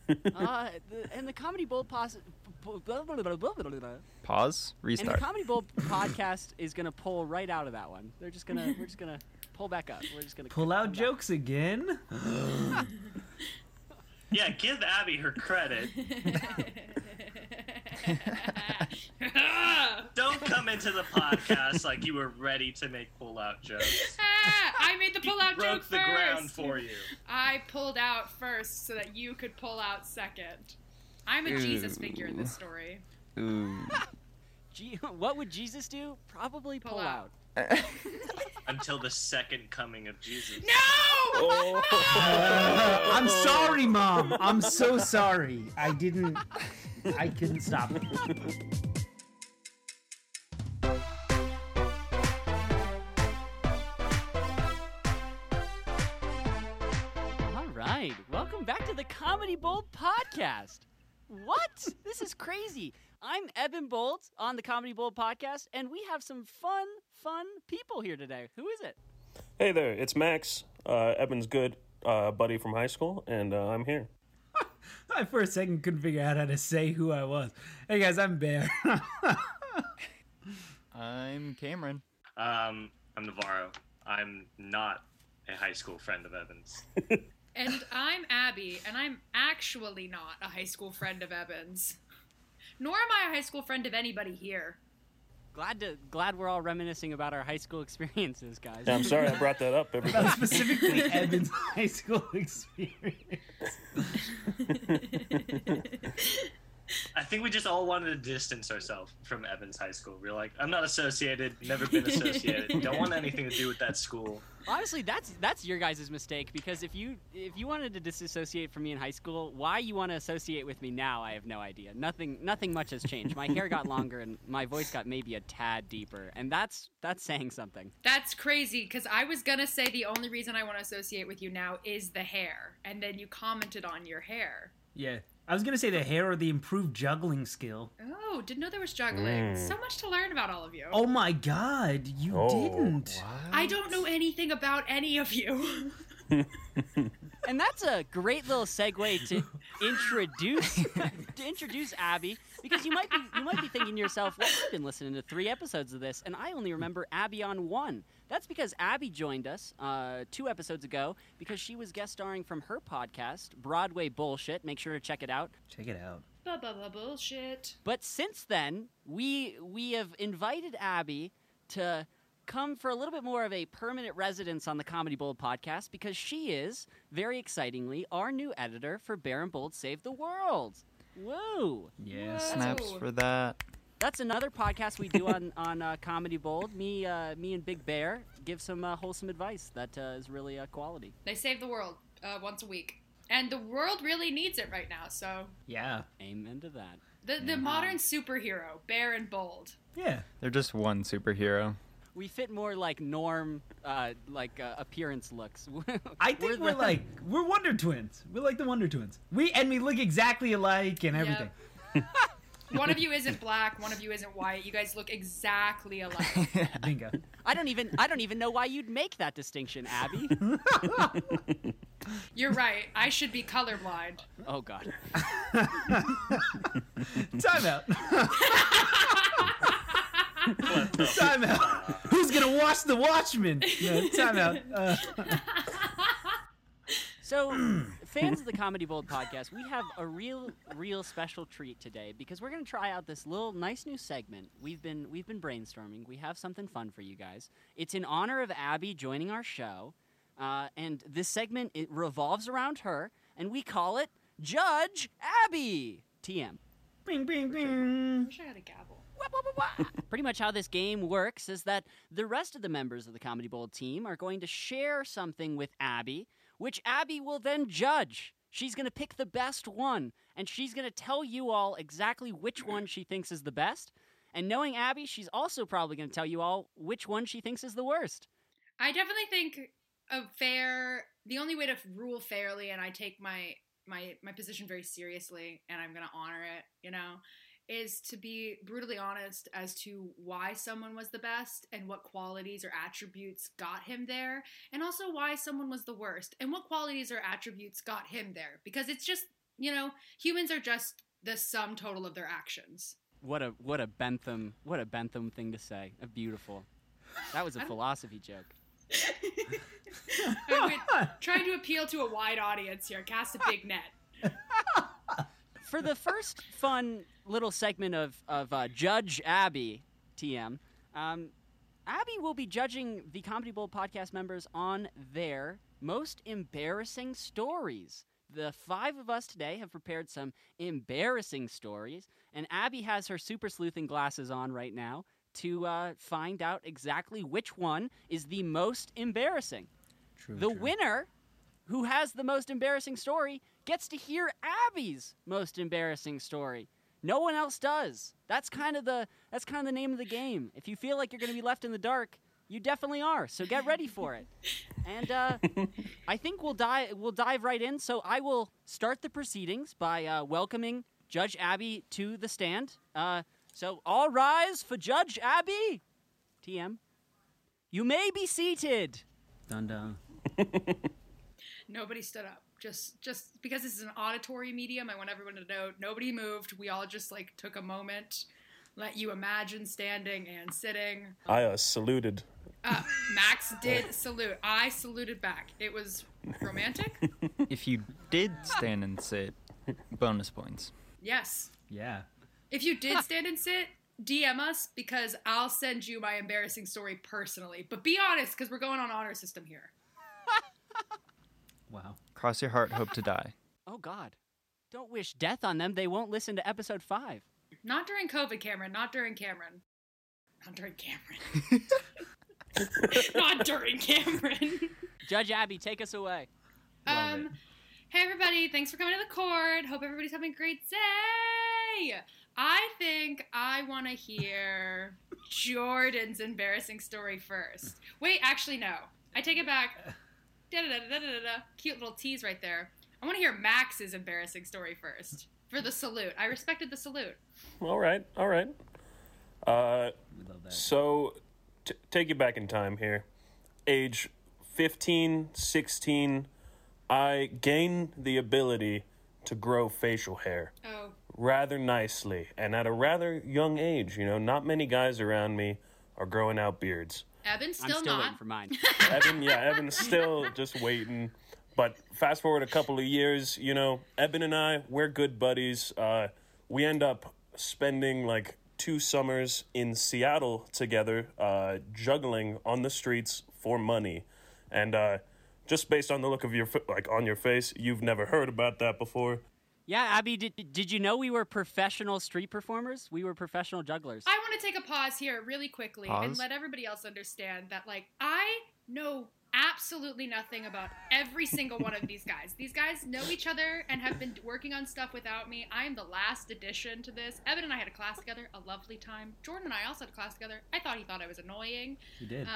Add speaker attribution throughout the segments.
Speaker 1: And the Comedy Bold
Speaker 2: Pause.
Speaker 1: And
Speaker 2: Restart.
Speaker 1: the Comedy Bold podcast is gonna pull right out of that one. We're just gonna pull back up. We're just gonna
Speaker 3: pull out jokes again.
Speaker 4: Yeah, give Abby her credit. Don't come into the podcast like you were ready to make pull-out jokes.
Speaker 5: I made the pull-out joke first.
Speaker 4: Broke the ground for you.
Speaker 5: I pulled out first so that you could pull out second. I'm a Jesus figure in this story.
Speaker 2: Ooh.
Speaker 1: What would Jesus do? Probably pull out.
Speaker 4: Until the second coming of Jesus.
Speaker 5: No!
Speaker 2: Oh.
Speaker 3: I'm sorry, Mom. I'm so sorry. I couldn't stop it.
Speaker 1: All right, welcome back to the Comedy Bold podcast. What? This is crazy. I'm Evan Bolt on the Comedy Bold podcast, and we have some fun people here today. Who is it?
Speaker 6: Hey there, it's Max, Evan's good buddy from high school, and I'm here.
Speaker 3: I for a second couldn't figure out how to say who I was. Hey guys, I'm Bear.
Speaker 2: I'm Cameron.
Speaker 4: I'm Navarro. I'm not a high school friend of Evan's.
Speaker 5: And I'm Abby, and I'm actually not a high school friend of Evan's. Nor am I a high school friend of anybody here.
Speaker 1: Glad we're all reminiscing about our high school experiences, guys.
Speaker 6: Yeah, I'm sorry I brought that up, everybody.
Speaker 3: Specifically Evan's high school experience.
Speaker 4: I think we just all wanted to distance ourselves from Evans High School. We were like, I'm not associated, never been associated, don't want anything to do with that school.
Speaker 1: Honestly, that's your guys' mistake, because if you wanted to disassociate from me in high school, why you want to associate with me now, I have no idea. Nothing much has changed. My hair got longer and my voice got maybe a tad deeper, and that's saying something.
Speaker 5: That's crazy, because I was going to say the only reason I want to associate with you now is the hair, and then you commented on your hair.
Speaker 3: Yeah. I was going to say the hair or the improved juggling skill.
Speaker 5: Oh, didn't know there was juggling. So much to learn about all of you.
Speaker 3: Oh my god, you didn't.
Speaker 2: What?
Speaker 5: I don't know anything about any of you.
Speaker 1: And that's a great little segue to introduce Abby, because you might be thinking to yourself, well, I've been listening to 3 episodes of this, and I only remember Abby on 1. That's because Abby joined us 2 episodes ago because she was guest starring from her podcast, Broadway Bullshit. Make sure to check it out.
Speaker 3: Check it out.
Speaker 5: Bullshit.
Speaker 1: But since then, we have invited Abby to come for a little bit more of a permanent residence on the Comedy Bold podcast, because she is, very excitingly, our new editor for Bear and Bold Save the World. Woo!
Speaker 3: Yes.
Speaker 2: Snaps for that.
Speaker 1: That's another podcast we do on Comedy Bold. Me and Big Bear give some wholesome advice that is really quality.
Speaker 5: They save the world once a week. And the world really needs it right now, so...
Speaker 3: Yeah.
Speaker 1: Amen to that.
Speaker 5: The modern superhero, Bear and Bold.
Speaker 3: Yeah.
Speaker 2: They're just one superhero.
Speaker 1: We fit more like Norm, appearance looks.
Speaker 3: I think we're Wonder Twins. We're like the Wonder Twins. We look exactly alike and everything.
Speaker 5: One of you isn't black, one of you isn't white. You guys look exactly alike.
Speaker 3: Bingo.
Speaker 1: I don't even know why you'd make that distinction, Abby.
Speaker 5: You're right. I should be colorblind.
Speaker 1: Oh God.
Speaker 3: Time out. Time out. Who's gonna watch the Watchmen? No, time out.
Speaker 1: So, fans of the Comedy Bold podcast, we have a real special treat today, because we're going to try out this little nice new segment. We've been brainstorming. We have something fun for you guys. It's in honor of Abby joining our show, and this segment, it revolves around her, and we call it Judge Abby. TM.
Speaker 3: Bing, bing,
Speaker 5: I
Speaker 3: bing.
Speaker 5: wish I had a gavel.
Speaker 1: Pretty much how this game works is that the rest of the members of the Comedy Bold team are going to share something with Abby, which Abby will then judge. She's going to pick the best one, and she's going to tell you all exactly which one she thinks is the best. And knowing Abby, she's also probably going to tell you all which one she thinks is the worst.
Speaker 5: I definitely think the only way to rule fairly, and I take my position very seriously, and I'm going to honor it, is to be brutally honest as to why someone was the best and what qualities or attributes got him there, and also why someone was the worst and what qualities or attributes got him there. Because it's just humans are just the sum total of their actions.
Speaker 1: What a Bentham thing to say. A beautiful. That was a philosophy joke.
Speaker 5: Trying to appeal to a wide audience here, cast a big net.
Speaker 1: For the first fun little segment of Judge Abby, TM, Abby will be judging the Comedy Bowl podcast members on their most embarrassing stories. The 5 of us today have prepared some embarrassing stories, and Abby has her super sleuthing glasses on right now to find out exactly which one is the most embarrassing. The winner, who has the most embarrassing story, gets to hear Abby's most embarrassing story. No one else does. That's kind of the name of the game. If you feel like you're going to be left in the dark, you definitely are. So get ready for it. And I think we'll dive right in. So I will start the proceedings by welcoming Judge Abby to the stand. So all rise for Judge Abby. TM, you may be seated.
Speaker 3: Dun dun.
Speaker 5: Nobody stood up. Just because this is an auditory medium, I want everyone to know nobody moved. We all just took a moment, let you imagine standing and sitting.
Speaker 6: I saluted.
Speaker 5: Max did salute. I saluted back. It was romantic.
Speaker 2: If you did stand and sit, bonus points.
Speaker 5: Yes.
Speaker 3: Yeah.
Speaker 5: If you did stand and sit, DM us because I'll send you my embarrassing story personally. But be honest, because we're going on honor system here.
Speaker 3: Wow.
Speaker 2: Cross your heart, hope to die.
Speaker 1: Oh, God. Don't wish death on them. They won't listen to episode 5.
Speaker 5: Not during COVID, Cameron. Not during Cameron. Not during Cameron. Not during Cameron.
Speaker 1: Judge Abby, take us away.
Speaker 3: Love it.
Speaker 5: Hey, everybody. Thanks for coming to the court. Hope everybody's having a great day. I think I want to hear Jordan's embarrassing story first. Wait, actually, no. I take it back. Da-da-da-da-da-da. Cute little tease right there. I want to hear Max's embarrassing story first. For the salute. I respected the salute.
Speaker 6: All right.
Speaker 3: We love that.
Speaker 6: So, take you back in time here. Age 15, 16, I gain the ability to grow facial hair.
Speaker 5: Oh.
Speaker 6: Rather nicely, and at a rather young age. Not many guys around me are growing out beards.
Speaker 5: Evan's
Speaker 1: I'm
Speaker 5: still
Speaker 1: still
Speaker 5: not.
Speaker 1: waiting for mine.
Speaker 6: Evan's still just waiting. But fast forward a couple of years, Evan and I, we're good buddies. We end up spending 2 summers in Seattle together, juggling on the streets for money. And just based on the look of your on your face, you've never heard about that before.
Speaker 1: Yeah, Abby, did you know we were professional street performers? We were professional jugglers.
Speaker 5: I want to take a pause here really quickly and
Speaker 2: Pause?
Speaker 5: let everybody else understand that, I know absolutely nothing about every single one of these guys. These guys know each other and have been working on stuff without me. I am the last addition to this. Evan and I had a class together, a lovely time. Jordan and I also had a class together. I thought I was annoying.
Speaker 3: You did.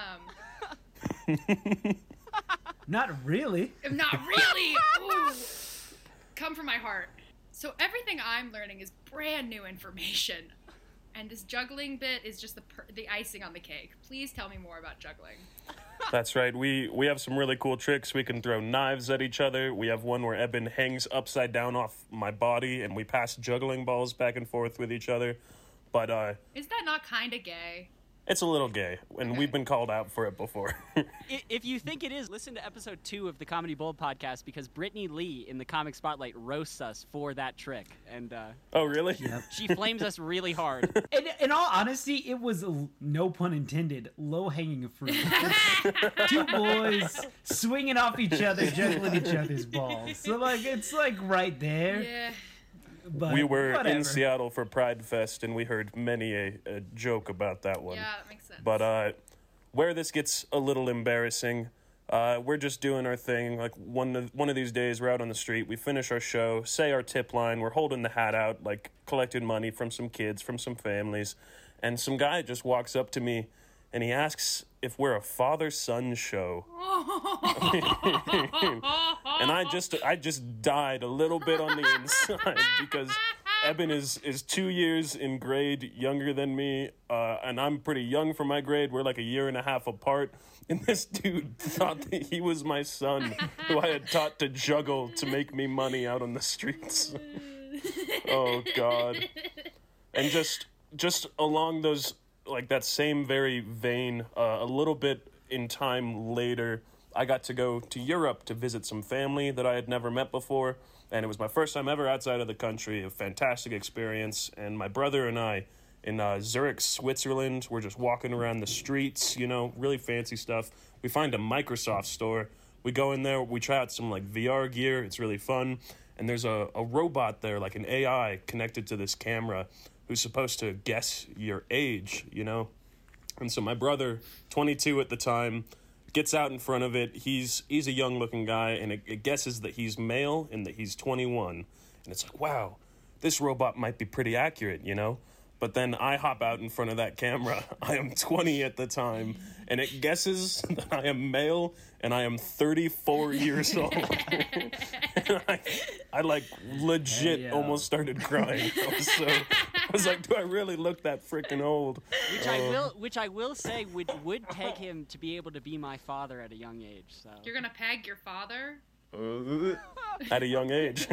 Speaker 5: Um,
Speaker 3: Not really.
Speaker 5: Not really. Ooh. Come from my heart. So everything I'm learning is brand new information. And this juggling bit is just the icing on the cake. Please tell me more about juggling.
Speaker 6: That's right. We have some really cool tricks. We can throw knives at each other. We have one where Eben hangs upside down off my body, and we pass juggling balls back and forth with each other. But
Speaker 5: is that not kind of gay?
Speaker 6: it's a little gay, and
Speaker 5: Okay.
Speaker 6: we've been called out for it before.
Speaker 1: If you think it is, listen to episode 2 of the Comedy Bold podcast because Brittany Lee in the Comic Spotlight roasts us for that trick, and
Speaker 6: Oh, really?
Speaker 3: Yep.
Speaker 1: she flames us really hard.
Speaker 3: In all honesty, it was, no pun intended, low-hanging fruit. Two boys swinging off each other, juggling each other's balls. So, it's, right there.
Speaker 5: Yeah.
Speaker 3: But
Speaker 6: We were
Speaker 3: whatever.
Speaker 6: in Seattle for Pride Fest, and we heard many a joke about that one.
Speaker 5: Yeah, it makes sense.
Speaker 6: But where this gets a little embarrassing, we're just doing our thing. Like one of these days, we're out on the street. We finish our show, say our tip line. We're holding the hat out, collecting money from some kids, from some families, and some guy just walks up to me, and he asks if we're a father-son show. And I just died a little bit on the inside because Eben is 2 years in grade younger than me, and I'm pretty young for my grade. We're like a year and a half apart. And this dude thought that he was my son, who I had taught to juggle to make me money out on the streets. Oh, God. And just along those, like that same very vein, a little bit in time later, I got to go to Europe to visit some family that I had never met before. And it was my first time ever outside of the country, a fantastic experience. And my brother and I, in Zurich, Switzerland, we're just walking around the streets, you know, really fancy stuff. We find a Microsoft store. We go in there, we try out some, like, VR gear. It's really fun. And there's a robot there, like an AI, connected to this camera who's supposed to guess your age, you know? And so my brother, 22 at the time, gets out in front of it. He's a young-looking guy, and it guesses that he's male and that he's 21. And it's like, wow, this robot might be pretty accurate, you know? But then I hop out in front of that camera. I am 20 at the time, and it guesses that I am male, and I am 34 years old. And I like legit almost started crying. I was like, do I really look that freaking old?
Speaker 1: Which I will say would peg him to be able to be my father at a young age. So
Speaker 5: You're gonna peg your father?
Speaker 6: At a young age.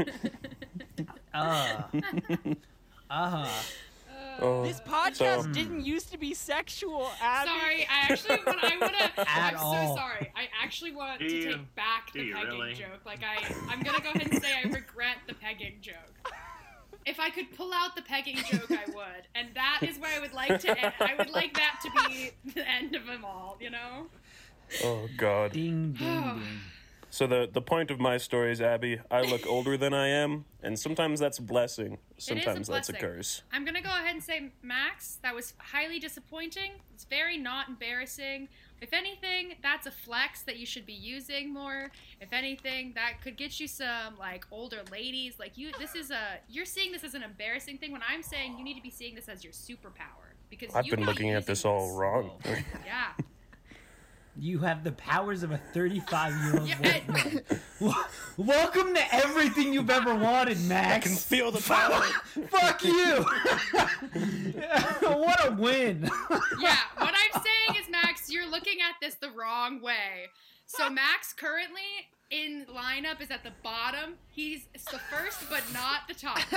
Speaker 1: this podcast didn't used to be sexual, Abby.
Speaker 5: Sorry, I would have. I'm
Speaker 3: all.
Speaker 5: so sorry. I actually want to
Speaker 4: you?
Speaker 5: take back the
Speaker 4: Do you
Speaker 5: pegging
Speaker 4: really?
Speaker 5: joke. Like I'm gonna go ahead and say I regret the pegging joke. If I could pull out the pegging joke, I would, and that is where I would like to end. I would like that to be the end of them all. You know.
Speaker 6: Oh, God.
Speaker 3: Ding, ding, ding.
Speaker 6: So the point of my story is, Abby, I look older than I am, and sometimes that's a blessing. Sometimes that's a
Speaker 5: blessing.
Speaker 6: curse.
Speaker 5: I'm gonna go ahead and say, Max, that was highly disappointing. It's very not embarrassing. If anything, that's a flex that you should be using more. If anything, that could get you some like older ladies. Like you're seeing this as an embarrassing thing when I'm saying you need to be seeing this as your superpower because
Speaker 6: I've
Speaker 5: you
Speaker 6: been
Speaker 5: are
Speaker 6: looking at
Speaker 5: using
Speaker 6: this all wrong.
Speaker 5: Yeah.
Speaker 3: You have the powers of a 35-year-old
Speaker 5: Yeah,
Speaker 3: woman. Welcome to everything you've ever wanted,
Speaker 6: I
Speaker 3: Max.
Speaker 6: can feel the power.
Speaker 3: Fuck you. What a win.
Speaker 5: Yeah, what I'm saying is, Max, you're looking at this the wrong way. So Max currently in lineup is at the bottom. He's the first, but not the top.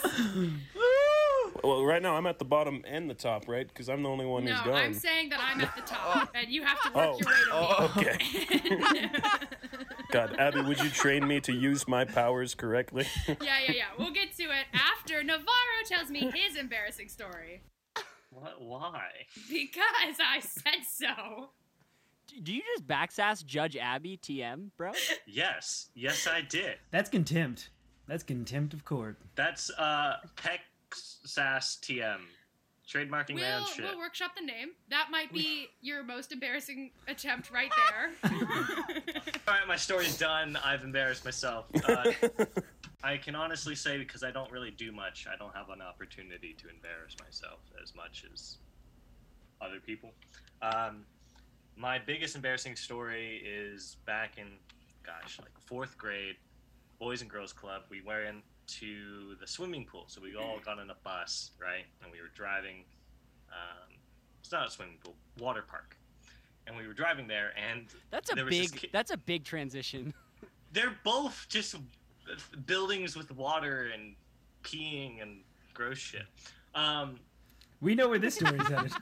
Speaker 6: Well, right now I'm at the bottom and the top, right? Because I'm the only one who's
Speaker 5: No,
Speaker 6: gone.
Speaker 5: I'm saying that I'm at the top, and you have to work your way to me.
Speaker 6: Okay. God, Abby, would you train me to use my powers correctly?
Speaker 5: Yeah. We'll get to it after Navarro tells me his embarrassing story.
Speaker 4: What? Why?
Speaker 5: Because I said so.
Speaker 1: Do you just backsass Judge Abby TM, bro?
Speaker 4: Yes, I did.
Speaker 3: That's contempt. That's contempt of court.
Speaker 4: That's Texas TM. Trademarking my own shit.
Speaker 5: We'll workshop the name. That might be your most embarrassing attempt right there.
Speaker 4: All right, my story's done. I've embarrassed myself. I can honestly say, because I don't really do much, I don't have an opportunity to embarrass myself as much as other people. My biggest embarrassing story is back in, like 4th grade, Boys and Girls Club. We went to the swimming pool, so we all got in a bus, right? And we were driving. It's not a swimming pool, water park. And we were driving there, and
Speaker 1: That's a big transition.
Speaker 4: They're both just buildings with water and peeing and gross shit.
Speaker 3: We know where this story's headed.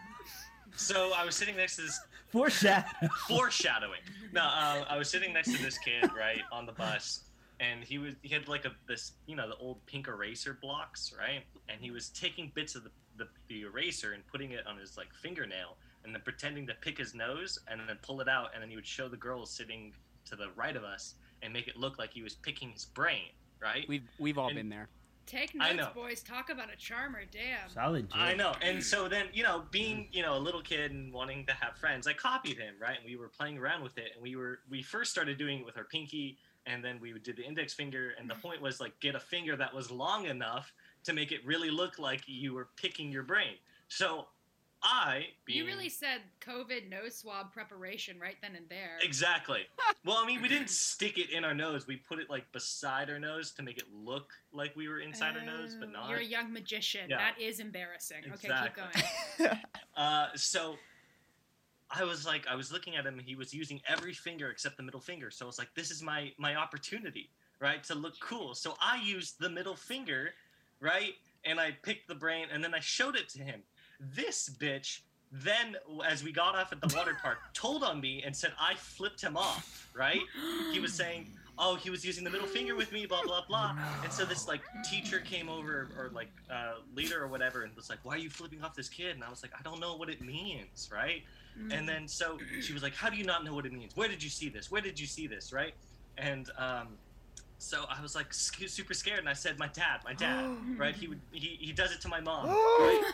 Speaker 4: So I was sitting next to this
Speaker 3: Foreshadowing.
Speaker 4: No, I was sitting next to this kid, right, on the bus, and he had like the old pink eraser blocks, right? And he was taking bits of the eraser and putting it on his like fingernail, and then pretending to pick his nose, and then pull it out, and then he would show the girls sitting to the right of us and make it look like he was picking his brain, right?
Speaker 1: We've all been there.
Speaker 5: Take
Speaker 4: I
Speaker 5: notes,
Speaker 4: know.
Speaker 5: boys. Talk about a charmer. Damn.
Speaker 3: Solid joke.
Speaker 4: I know. And so then, being, a little kid and wanting to have friends, I copied him, right? And we were playing around with it. And we first started doing it with our pinky, and then we did the index finger. And the point was, like, get a finger that was long enough to make it really look like you were picking your brain. So
Speaker 5: You really said COVID nose swab preparation right then and there.
Speaker 4: Exactly. Well, I mean, we didn't stick it in our nose. We put it like beside our nose to make it look like we were inside our nose, but not.
Speaker 5: You're a young magician.
Speaker 4: Yeah.
Speaker 5: That is embarrassing. Okay,
Speaker 4: Exactly.
Speaker 5: keep going.
Speaker 4: So I was looking at him. He was using every finger except the middle finger. So I was like, this is my opportunity, right, to look cool. So I used the middle finger, right, and I picked the brain, and then I showed it to him. This bitch then, as we got off at the water park, told on me and said I flipped him off, right? He was saying, oh, he was using the middle finger with me, blah, blah, blah. And so this, like, teacher came over, or, like, leader or whatever, and was like, why are you flipping off this kid? And I was like, I don't know what it means, right? And then so she was like, how do you not know what it means? Where did you see this? Where did you see this, right? And so I was like super scared, and I said, my dad, right? He does it to my mom, right?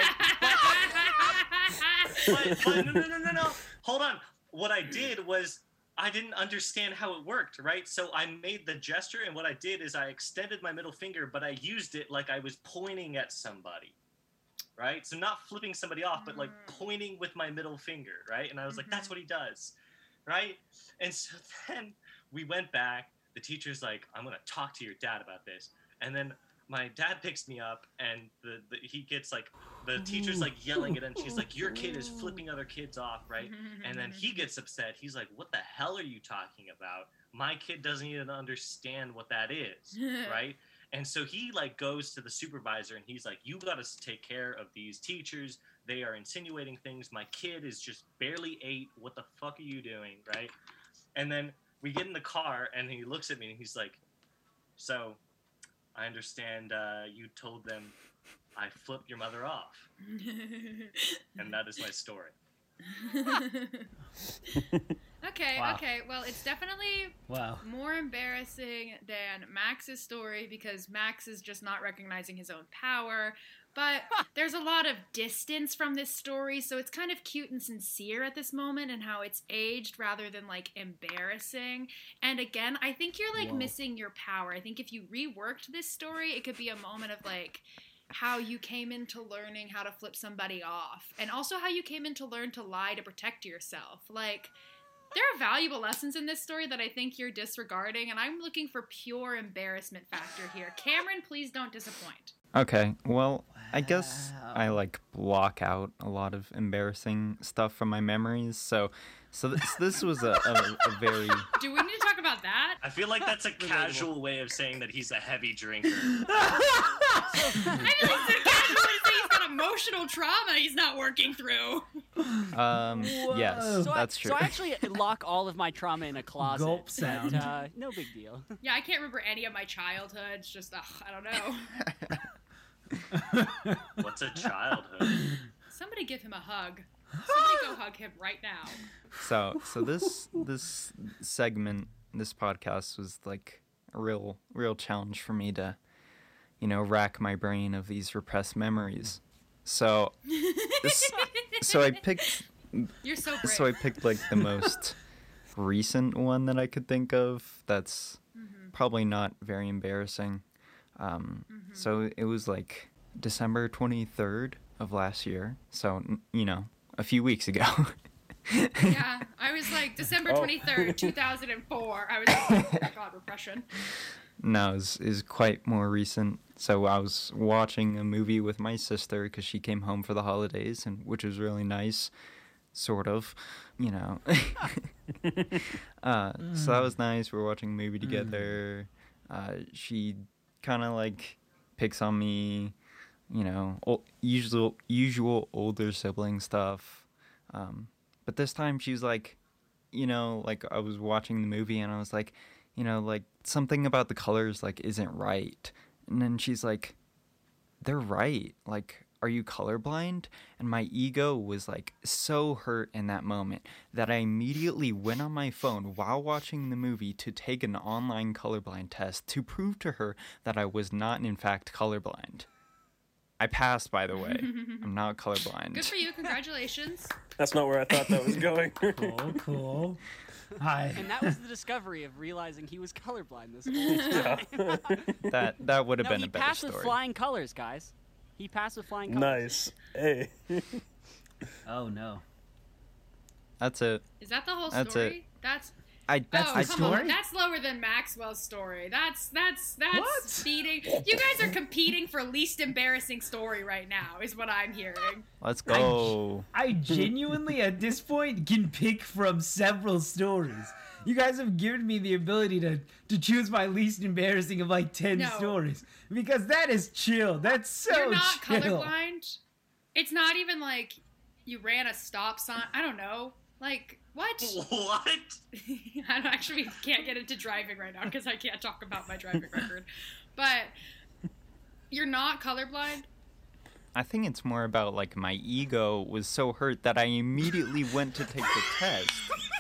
Speaker 4: But no. Hold on. What I did was I didn't understand how it worked, right? So I made the gesture, and what I did is I extended my middle finger, but I used it like I was pointing at somebody, right? So not flipping somebody off, but like pointing with my middle finger, right? And I was like, that's what he does, right? And so then we went back. The teacher's like, I'm going to talk to your dad about this. And then my dad picks me up, and he gets like, the teacher's like yelling at him. She's like, your kid is flipping other kids off, right? And then he gets upset. He's like, what the hell are you talking about? My kid doesn't even understand what that is, right? And so he like goes to the supervisor, and he's like, you got to take care of these teachers. They are insinuating things. My kid is just barely 8. What the fuck are you doing, right? And then we get in the car, and he looks at me, and he's like, so I understand you told them I flipped your mother off. And that is my story.
Speaker 5: Okay,
Speaker 3: Wow.
Speaker 5: okay. Well, it's definitely more embarrassing than Max's story, because Max is just not recognizing his own power. But there's a lot of distance from this story, so it's kind of cute and sincere at this moment, and how it's aged rather than like embarrassing. And again, I think you're like missing your power. I think if you reworked this story, it could be a moment of like how you came into learning how to flip somebody off, and also how you came in to learn to lie to protect yourself. Like, there are valuable lessons in this story that I think you're disregarding, and I'm looking for pure embarrassment factor here. Cameron, please don't disappoint.
Speaker 2: Okay, well, I guess I like block out a lot of embarrassing stuff from my memories. So this was a very.
Speaker 5: Do we need to talk about that?
Speaker 4: I feel like that's a casual way of saying that he's a heavy drinker.
Speaker 5: I feel like it's a casual way to say he's got emotional trauma he's not working through.
Speaker 2: Yes,
Speaker 1: So
Speaker 2: that's true.
Speaker 1: So I actually lock all of my trauma in a closet.
Speaker 3: Gulp sound.
Speaker 1: But, no big deal.
Speaker 5: Yeah, I can't remember any of my childhood. It's just, I don't know.
Speaker 4: What's a childhood?
Speaker 5: Somebody give him a hug. Somebody go hug him right now.
Speaker 2: So this segment, this podcast was like a real challenge for me to, rack my brain of these repressed memories. So I picked.
Speaker 5: You're so brave.
Speaker 2: So I picked like the most recent one that I could think of. That's probably not very embarrassing. So it was like December 23rd of last year. So, a few weeks ago.
Speaker 5: Yeah, I was like, December 23rd, 2004. I was like, oh, God, repression.
Speaker 2: No, it was quite more recent. So I was watching a movie with my sister because she came home for the holidays, and which was really nice, sort of, So that was nice. We were watching a movie together. She kind of like picks on me, usual older sibling stuff. But this time she was like, like I was watching the movie and I was like, like something about the colors like isn't right. And then she's like, they're right. Like, are you colorblind? And my ego was like so hurt in that moment that I immediately went on my phone while watching the movie to take an online colorblind test to prove to her that I was not in fact colorblind. I passed, by the way. I'm not colorblind.
Speaker 5: Good for you. Congratulations.
Speaker 6: That's not where I thought that was going.
Speaker 3: Cool. Hi.
Speaker 1: And that was the discovery of realizing he was colorblind this whole time.
Speaker 2: That would have
Speaker 1: No,
Speaker 2: been
Speaker 1: he
Speaker 2: a better
Speaker 1: passed
Speaker 2: story.
Speaker 1: with flying colors, guys. He passed with flying colors.
Speaker 6: Nice. Hey.
Speaker 3: Oh no.
Speaker 2: That's it.
Speaker 5: Is that the whole
Speaker 2: That's
Speaker 5: story? That's
Speaker 3: That's
Speaker 5: oh,
Speaker 3: the
Speaker 5: come
Speaker 3: story?
Speaker 5: on. That's lower than Maxwell's story. That's
Speaker 3: What?
Speaker 5: speeding. You guys are competing for least embarrassing story right now, is what I'm hearing.
Speaker 2: Let's go.
Speaker 3: I genuinely, at this point, can pick from several stories. You guys have given me the ability to choose my least embarrassing of like 10
Speaker 5: No.
Speaker 3: stories. Because that is chill. That's so
Speaker 5: You're not
Speaker 3: chill.
Speaker 5: colorblind. It's not even like you ran a stop sign. I don't know. Like, what?
Speaker 4: What?
Speaker 5: I actually can't get into driving right now because I can't talk about my driving record. But you're not colorblind?
Speaker 2: I think it's more about like my ego was so hurt that I immediately went to take the test.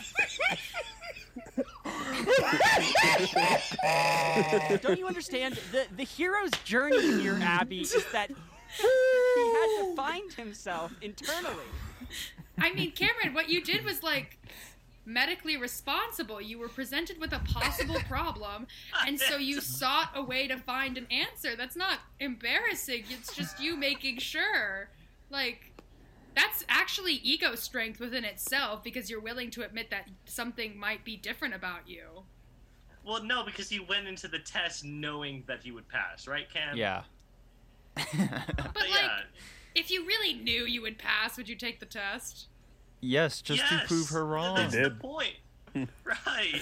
Speaker 1: Don't you understand? The hero's journey here, Abby, is that he had to find himself internally.
Speaker 5: I mean, Cameron, what you did was like medically responsible. You were presented with a possible problem, and so you sought a way to find an answer. That's not embarrassing. It's just you making sure. Like, that's actually ego strength within itself because you're willing to admit that something might be different about you.
Speaker 4: Well, no, because he went into the test knowing that he would pass, right, Cam?
Speaker 2: Yeah.
Speaker 5: But
Speaker 4: Yeah.
Speaker 5: like, if you really knew you would pass, would you take the test?
Speaker 2: Yes, just to prove her wrong.
Speaker 4: That's the
Speaker 6: did.
Speaker 4: point. Right.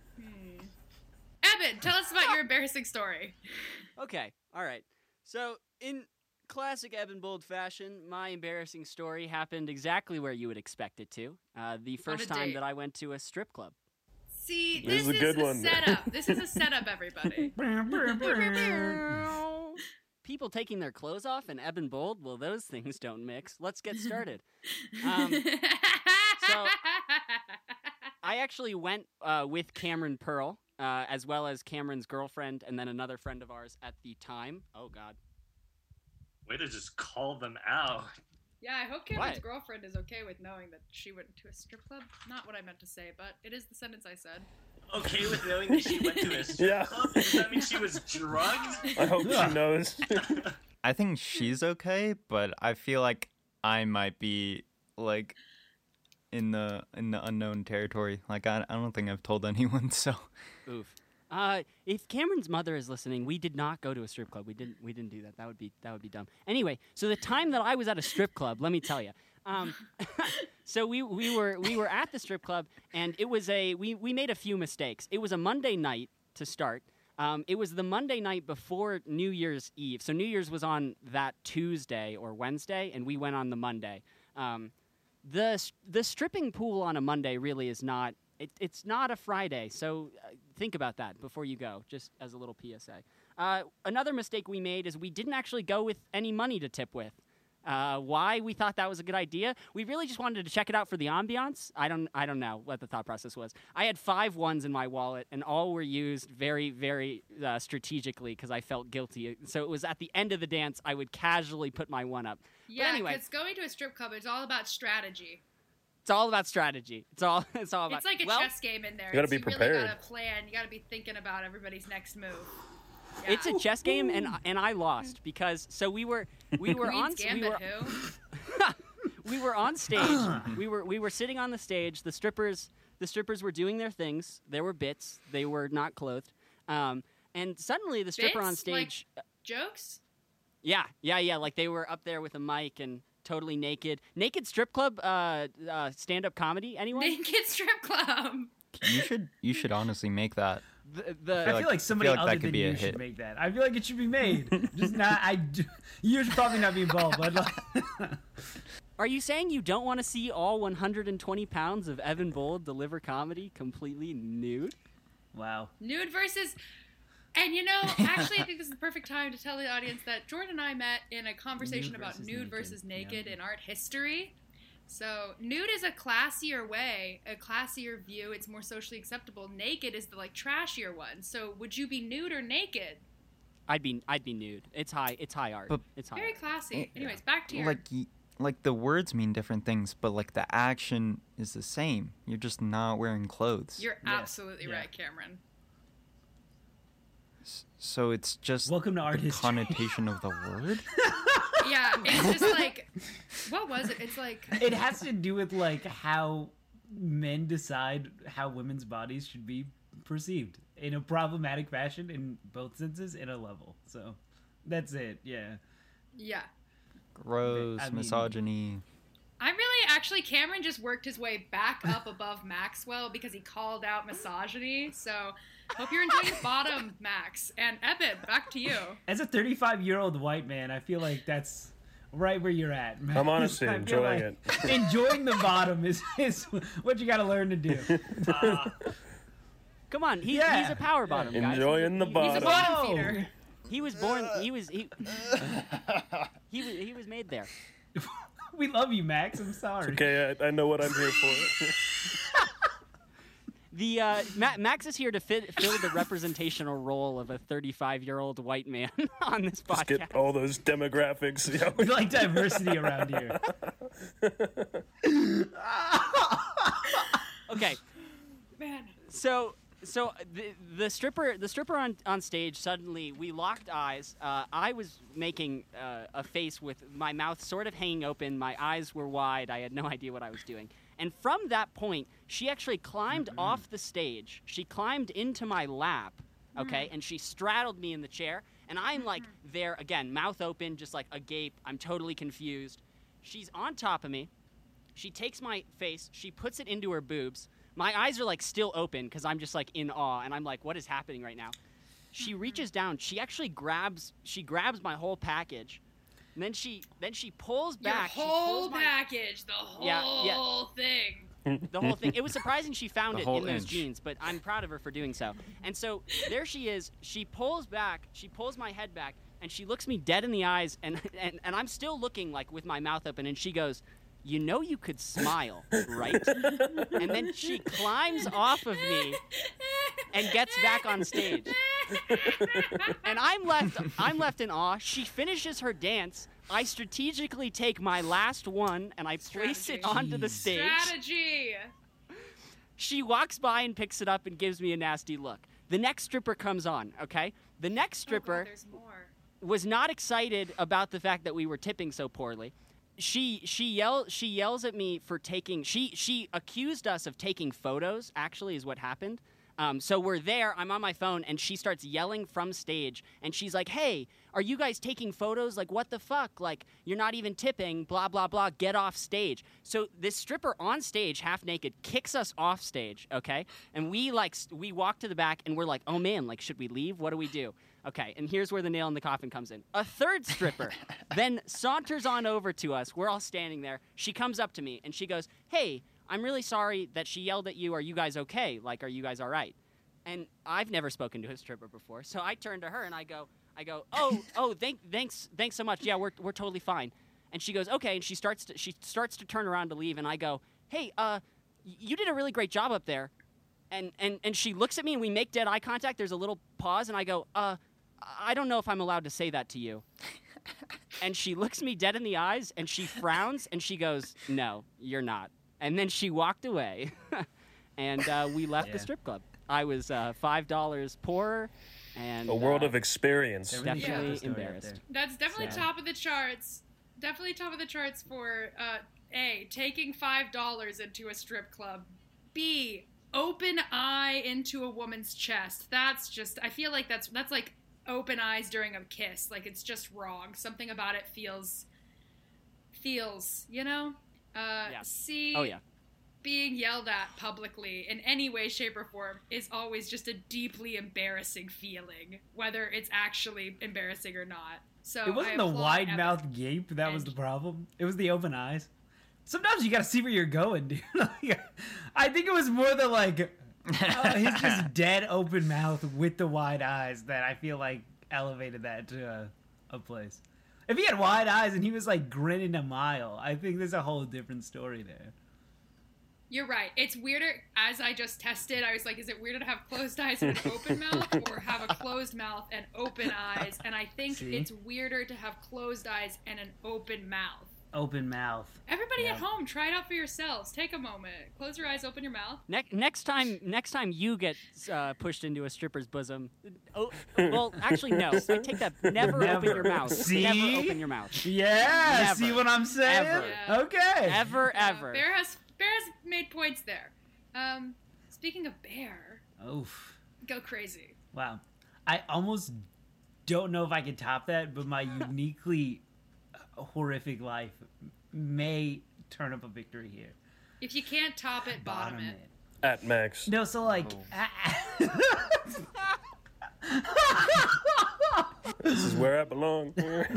Speaker 5: Evan, tell us about your embarrassing story.
Speaker 1: Okay, all right. So, in classic Evan Bold fashion, my embarrassing story happened exactly where you would expect it to. The first time
Speaker 5: date.
Speaker 1: that I went to a strip club.
Speaker 5: See,
Speaker 6: This
Speaker 5: this
Speaker 6: is a good
Speaker 5: a
Speaker 6: one.
Speaker 5: setup. This is a setup, everybody.
Speaker 1: People taking their clothes off and Evan Bold, well, those things don't mix. Let's get started. So, I actually went with Cameron Pearl, as well as Cameron's girlfriend, and then another friend of ours at the time. Oh, God.
Speaker 4: Way to just call them out.
Speaker 5: Yeah, I hope Cameron's
Speaker 1: What?
Speaker 5: girlfriend is okay with knowing that she went to a strip club. Not what I meant to say, but it is the sentence I said.
Speaker 4: Okay with knowing that she went to a strip
Speaker 6: Yeah.
Speaker 4: club? Does that mean she was drugged?
Speaker 6: I hope she knows.
Speaker 2: I think she's okay, but I feel like I might be like in the unknown territory. Like I don't think I've told anyone, so
Speaker 1: Oof. If Cameron's mother is listening, we did not go to a strip club. We didn't do that. That would be dumb. Anyway, so the time that I was at a strip club, let me tell you. So we were at the strip club, and it was we made a few mistakes. It was a Monday night to start. It was the Monday night before New Year's Eve. So New Year's was on that Tuesday or Wednesday, and we went on the Monday. The stripping pool on a Monday really is not. It's not a Friday, so think about that before you go, just as a little PSA. Another mistake we made is we didn't actually go with any money to tip with. Why we thought that was a good idea? We really just wanted to check it out for the ambiance. I don't know what the thought process was. I had 5 ones in my wallet, and all were used very, very strategically because I felt guilty. So it was at the end of the dance, I would casually put my one up.
Speaker 5: Yeah,
Speaker 1: but anyway,
Speaker 5: because going to a strip club is all about strategy.
Speaker 1: it's all about strategy. It's all about.
Speaker 5: It's like a
Speaker 1: well,
Speaker 5: chess game in there.
Speaker 6: You gotta be
Speaker 5: You
Speaker 6: prepared.
Speaker 5: really gotta plan. You gotta be thinking about everybody's next move. Yeah.
Speaker 1: It's a chess game, and I lost because we were on
Speaker 5: Queen's Gambit, who?
Speaker 1: we were on stage. we were sitting on the stage. The strippers were doing their things. There were bits. They were not clothed. And suddenly the stripper
Speaker 5: Bits?
Speaker 1: on stage.
Speaker 5: Jokes?
Speaker 1: Yeah. Like they were up there with a mic and totally naked. Naked strip club. Stand-up comedy. Anyone?
Speaker 5: Naked strip club.
Speaker 2: you should honestly make that.
Speaker 3: I feel like somebody
Speaker 2: that
Speaker 3: other
Speaker 2: could
Speaker 3: than
Speaker 2: be a
Speaker 3: you should
Speaker 2: hit.
Speaker 3: make that. I feel like it should be made. Just not. You should probably not be involved. But like,
Speaker 1: Are you saying you don't want to see all 120 pounds of Evan Bold deliver comedy completely nude?
Speaker 3: wow.
Speaker 5: Nude versus. And actually, I think this is the perfect time to tell the audience that Jordan and I met in a conversation
Speaker 3: Nude
Speaker 5: about
Speaker 3: versus
Speaker 5: nude
Speaker 3: naked.
Speaker 5: versus naked
Speaker 3: Yeah.
Speaker 5: in art history. So nude is a classier way, a classier view. It's more socially acceptable. Naked is the trashier one. So would you be nude or naked?
Speaker 1: I'd be nude. It's high art.
Speaker 2: But-
Speaker 1: It's high
Speaker 5: Very
Speaker 1: art.
Speaker 5: classy. Anyways, back to your.
Speaker 2: Like the words mean different things, but like the action is the same. You're just not wearing clothes.
Speaker 5: You're
Speaker 3: Yeah.
Speaker 5: absolutely
Speaker 3: Yeah.
Speaker 5: right, Cameron.
Speaker 2: So it's just
Speaker 3: Welcome to art
Speaker 2: the
Speaker 3: history.
Speaker 2: connotation of the word.
Speaker 5: Yeah, it's just like, what was it? It's like,
Speaker 3: It has to do with like how men decide how women's bodies should be perceived in a problematic fashion in both senses in a level. So that's it. Yeah.
Speaker 5: yeah.
Speaker 2: Gross,
Speaker 3: I mean-
Speaker 2: misogyny.
Speaker 5: I'm really actually Cameron just worked his way back up above Maxwell because he called out misogyny. So hope you're enjoying the bottom, Max. And Eben, back to you.
Speaker 3: As a 35-year-old white man, I feel like that's right where you're at, man.
Speaker 6: I'm honestly
Speaker 3: I feel
Speaker 6: enjoying
Speaker 3: like
Speaker 6: it.
Speaker 3: Enjoying the bottom is what you got to learn to do.
Speaker 1: Come on, he's
Speaker 3: Yeah.
Speaker 1: a power bottom, guys.
Speaker 6: Enjoying the
Speaker 5: He's a
Speaker 6: bottom.
Speaker 5: bottom
Speaker 3: Whoa.
Speaker 5: feeder.
Speaker 1: He was born. He was made there.
Speaker 3: We love you, Max. I'm sorry.
Speaker 6: Okay, I know what I'm here for.
Speaker 1: The Max is here to fill the representational role of a 35-year-old white man on this
Speaker 6: Just
Speaker 1: podcast.
Speaker 6: get all those demographics.
Speaker 3: We like diversity around here.
Speaker 1: Okay,
Speaker 5: Man.
Speaker 1: so the stripper on stage, suddenly we locked eyes. I was making a face with my mouth sort of hanging open. My eyes were wide. I had no idea what I was doing. And from that point, she actually climbed off the stage. She climbed into my lap, okay, and she straddled me in the chair. And I'm like there again, mouth open, just like agape. I'm totally confused. She's on top of me. She takes my face. She puts it into her boobs. My eyes are like still open because I'm just like in awe, and I'm like, what is happening right now? She reaches down. She actually grabs my whole package, and then she pulls
Speaker 5: Your
Speaker 1: back. She
Speaker 5: whole
Speaker 1: pulls my-
Speaker 5: package, the whole
Speaker 1: Yeah.
Speaker 5: thing.
Speaker 1: the whole thing. It was surprising she found
Speaker 2: The
Speaker 1: it
Speaker 2: whole
Speaker 1: in those
Speaker 2: inch.
Speaker 1: jeans, but I'm proud of her for doing so. And so there she is. She pulls back. She pulls my head back, and she looks me dead in the eyes, and I'm still looking like with my mouth open, and she goes, "You know you could smile, right?" And then she climbs off of me and gets back on stage. And I'm left in awe. She finishes her dance. I strategically take my last one and I place it
Speaker 5: Strategy.
Speaker 1: onto the stage.
Speaker 5: Strategy.
Speaker 1: She walks by and picks it up and gives me a nasty look. The next stripper comes on, okay? The next
Speaker 5: Oh,
Speaker 1: stripper
Speaker 5: God, there's more.
Speaker 1: was not excited about the fact that we were tipping so poorly. She yells at me for taking. She accused us of taking photos. Actually, is what happened. So we're there. I'm on my phone, and she starts yelling from stage, and she's like, "Hey, are you guys taking photos? Like, what the fuck? Like, you're not even tipping. Blah blah blah. Get off stage." So this stripper on stage, half naked, kicks us off stage. Okay, and we walk to the back, and we're like, "Oh man, like, should we leave? What do we do?" Okay, and here's where the nail in the coffin comes in. A third stripper then saunters on over to us. We're all standing there. She comes up to me, and she goes, "Hey, I'm really sorry that she yelled at you. Are you guys okay? Like, are you guys all right?" And I've never spoken to a stripper before, so I turn to her and I go, "Oh, thanks so much. Yeah, we're totally fine." And she goes, "Okay," and she starts to turn around to leave, and I go, "Hey, you did a really great job up there." And she looks at me, and we make dead eye contact. There's a little pause, and I go, "I don't know if I'm allowed to say that to you." And she looks me dead in the eyes, and she frowns, and she goes, "No, you're not." And then she walked away, and we left the
Speaker 3: Yeah.
Speaker 1: strip club. I was $5 poorer, and
Speaker 6: A world of experience.
Speaker 3: Everything
Speaker 1: Definitely
Speaker 3: shot the story out
Speaker 1: embarrassed.
Speaker 3: there.
Speaker 5: That's definitely
Speaker 3: Sad.
Speaker 5: top of the charts. Definitely top of the charts for A, taking $5 into a strip club. B, open eye into a woman's chest. That's just, I feel like that's like open eyes during a kiss. Like, it's just wrong. Something about it feels, you know?
Speaker 1: Yeah.
Speaker 5: C,
Speaker 1: oh yeah,
Speaker 5: being yelled at publicly in any way, shape, or form is always just a deeply embarrassing feeling, whether it's actually embarrassing or not. So
Speaker 3: It wasn't
Speaker 5: I
Speaker 3: the
Speaker 5: applaud
Speaker 3: wide
Speaker 5: Evan.
Speaker 3: mouth gape that was
Speaker 5: And-
Speaker 3: the problem. It was the open eyes. Sometimes you gotta see where you're going, dude. I think it was more the his just dead open mouth with the wide eyes that I feel like elevated that to a place. If he had wide eyes and he was like grinning a mile, I think there's a whole different story there.
Speaker 5: You're right. It's weirder. As I just tested, I was like, is it weirder to have closed eyes and an open mouth, or have a closed mouth and open eyes? And I think
Speaker 3: See?
Speaker 5: it's weirder to have closed eyes and an open mouth.
Speaker 3: open mouth.
Speaker 5: Everybody
Speaker 3: Yeah.
Speaker 5: at home, try it out for yourselves. Take a moment. Close your eyes, open your mouth.
Speaker 1: Next time you get pushed into a stripper's bosom. Oh, well, actually, no. I take that. Never open your mouth.
Speaker 3: See?
Speaker 1: Never open your mouth.
Speaker 3: Yeah,
Speaker 1: Never.
Speaker 3: see what I'm saying?
Speaker 1: Ever.
Speaker 5: Yeah.
Speaker 3: Okay.
Speaker 1: Ever,
Speaker 5: Yeah,
Speaker 1: ever.
Speaker 5: Bear has made points there. Speaking of Bear,
Speaker 3: Oof.
Speaker 5: go crazy.
Speaker 3: Wow. I almost don't know if I can top that, but my uniquely horrific life may turn up a victory here.
Speaker 5: If you can't top it, bottom it.
Speaker 6: At Max.
Speaker 3: No, so like.
Speaker 6: This is where I belong.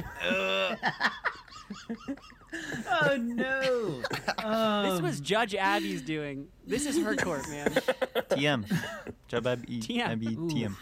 Speaker 3: Oh no!
Speaker 1: This was Judge Abby's doing. This is her court, man.
Speaker 2: TM. Job Abby.
Speaker 1: TM.
Speaker 2: Abby TM.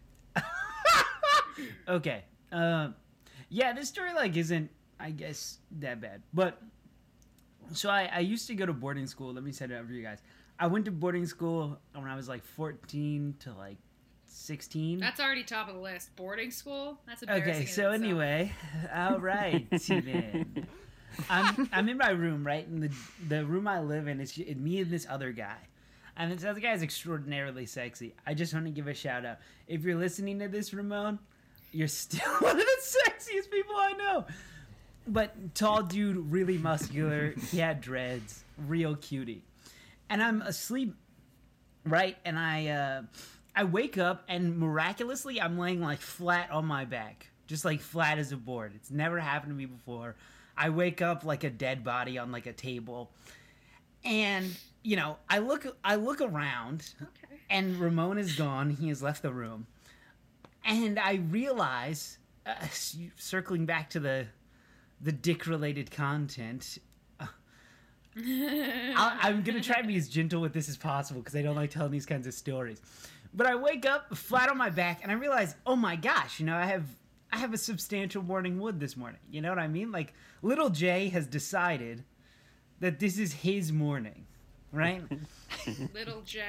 Speaker 3: Okay. Yeah, this story like isn't, I guess, that bad. But so I used to go to boarding school. Let me set it up for you guys. I went to boarding school when I was like 14 to like 16.
Speaker 5: That's already top of the list. Boarding school? That's
Speaker 3: Okay,
Speaker 5: embarrassing.
Speaker 3: so anyway, all right, then. I'm in my room, right? And the room I live in is me and this other guy. And this other guy is extraordinarily sexy. I just want to give a shout out. If you're listening to this, Ramon, you're still one of the sexiest people I know. But tall dude, really muscular. He had dreads, real cutie. And I'm asleep, right? And I wake up and miraculously I'm laying like flat on my back, just like flat as a board. It's never happened to me before. I wake up like a dead body on like a table, and you know I look around,
Speaker 5: Okay.
Speaker 3: and Ramon is gone. He has left the room, and I realize, circling back to the dick related content. I'm gonna try to be as gentle with this as possible because I don't like telling these kinds of stories. But I wake up flat on my back and I realize, oh my gosh, you know, I have a substantial morning wood this morning. You know what I mean? Like little Jay has decided that this is his morning, right?
Speaker 5: Little J.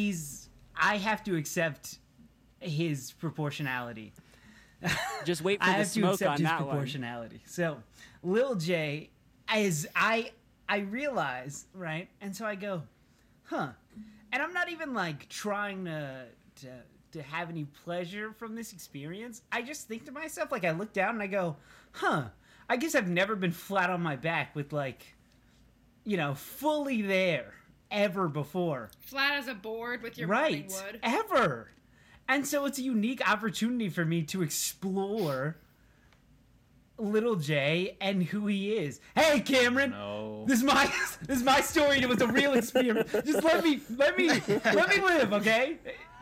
Speaker 3: I have to accept his proportionality.
Speaker 1: Just wait for
Speaker 3: I
Speaker 1: the
Speaker 3: have to
Speaker 1: smoke
Speaker 3: accept
Speaker 1: on
Speaker 3: his
Speaker 1: that one.
Speaker 3: proportionality. So, Lil J, as I realize, right? And so I go, huh. And I'm not even like trying to have any pleasure from this experience. I just think to myself, like I look down and I go, huh. I guess I've never been flat on my back with like, you know, fully there ever before.
Speaker 5: Flat as a board with your
Speaker 3: Right.
Speaker 5: morning wood.
Speaker 3: Ever. And so it's a unique opportunity for me to explore Little J and who he is. Hey, Cameron.
Speaker 2: No.
Speaker 3: This is my story. It was a real experience. Just let me live, okay?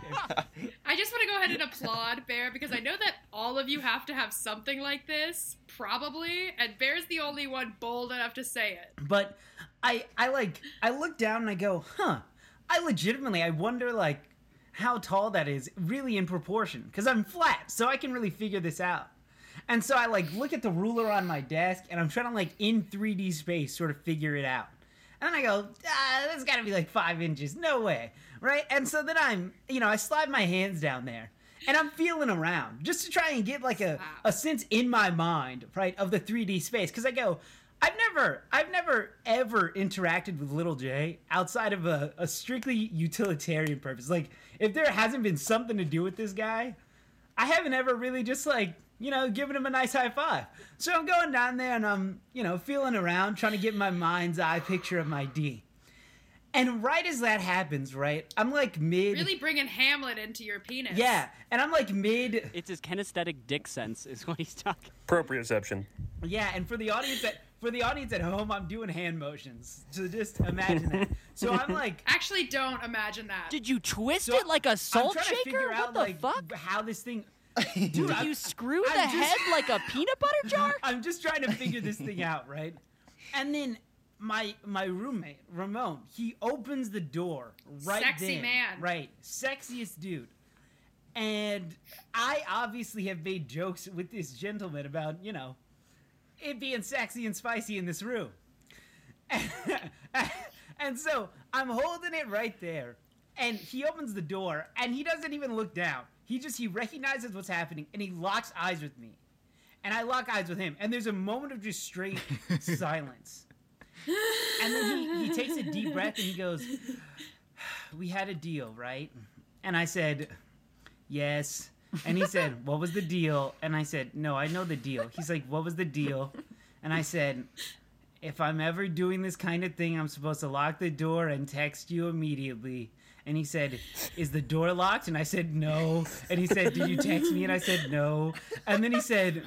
Speaker 5: I just want to go ahead and applaud Bear because I know that all of you have to have something like this, probably, and Bear's the only one bold enough to say it.
Speaker 3: But I look down and I go, huh. I wonder like how tall that is really in proportion because I'm flat, so I can really figure this out. And so I like look at the ruler on my desk and I'm trying to like in 3D space sort of figure it out. And then I go, that's gotta be like 5 inches. No way. Right? And so then I slide my hands down there and I'm feeling around just to try and get like a sense in my mind, right, of the 3D space. Cause I go, I've never ever interacted with Little J outside of a strictly utilitarian purpose. Like if there hasn't been something to do with this guy, I haven't ever really just like, you know, giving him a nice high five. So I'm going down there and I'm, you know, feeling around, trying to get my mind's eye picture of my D. And right as that happens, right, I'm like mid.
Speaker 5: Really bringing Hamlet into your penis.
Speaker 3: Yeah, and I'm like mid.
Speaker 1: It's his kinesthetic dick sense is what he's talking.
Speaker 6: Proprioception.
Speaker 3: Yeah, and for the audience at home, I'm doing hand motions. So just imagine that. So I'm like.
Speaker 5: Actually, don't imagine that.
Speaker 1: Did you twist
Speaker 3: So
Speaker 1: it like a
Speaker 3: I'm
Speaker 1: salt
Speaker 3: trying to
Speaker 1: shaker?
Speaker 3: figure
Speaker 1: What
Speaker 3: out
Speaker 1: the
Speaker 3: like
Speaker 1: fuck?
Speaker 3: how this thing.
Speaker 1: Did you screw the head like a peanut butter jar?
Speaker 3: I'm just trying to figure this thing out, right? And then my roommate Ramon, he opens the door right
Speaker 5: Sexy
Speaker 3: then,
Speaker 5: man.
Speaker 3: right? Sexiest dude. And I obviously have made jokes with this gentleman about, you know, it being sexy and spicy in this room. And so I'm holding it right there. And he opens the door and he doesn't even look down. He recognizes what's happening and he locks eyes with me. And I lock eyes with him, and there's a moment of just straight silence. And then he takes a deep breath and he goes, "We had a deal, right?" And I said, "Yes." And he said, "What was the deal?" And I said, "No, I know the deal." He's like, "What was the deal?" And I said, "If I'm ever doing this kind of thing, I'm supposed to lock the door and text you immediately." And he said, "Is the door locked?" And I said, "No." And he said, "Did you text me?" And I said, "No." And then he said,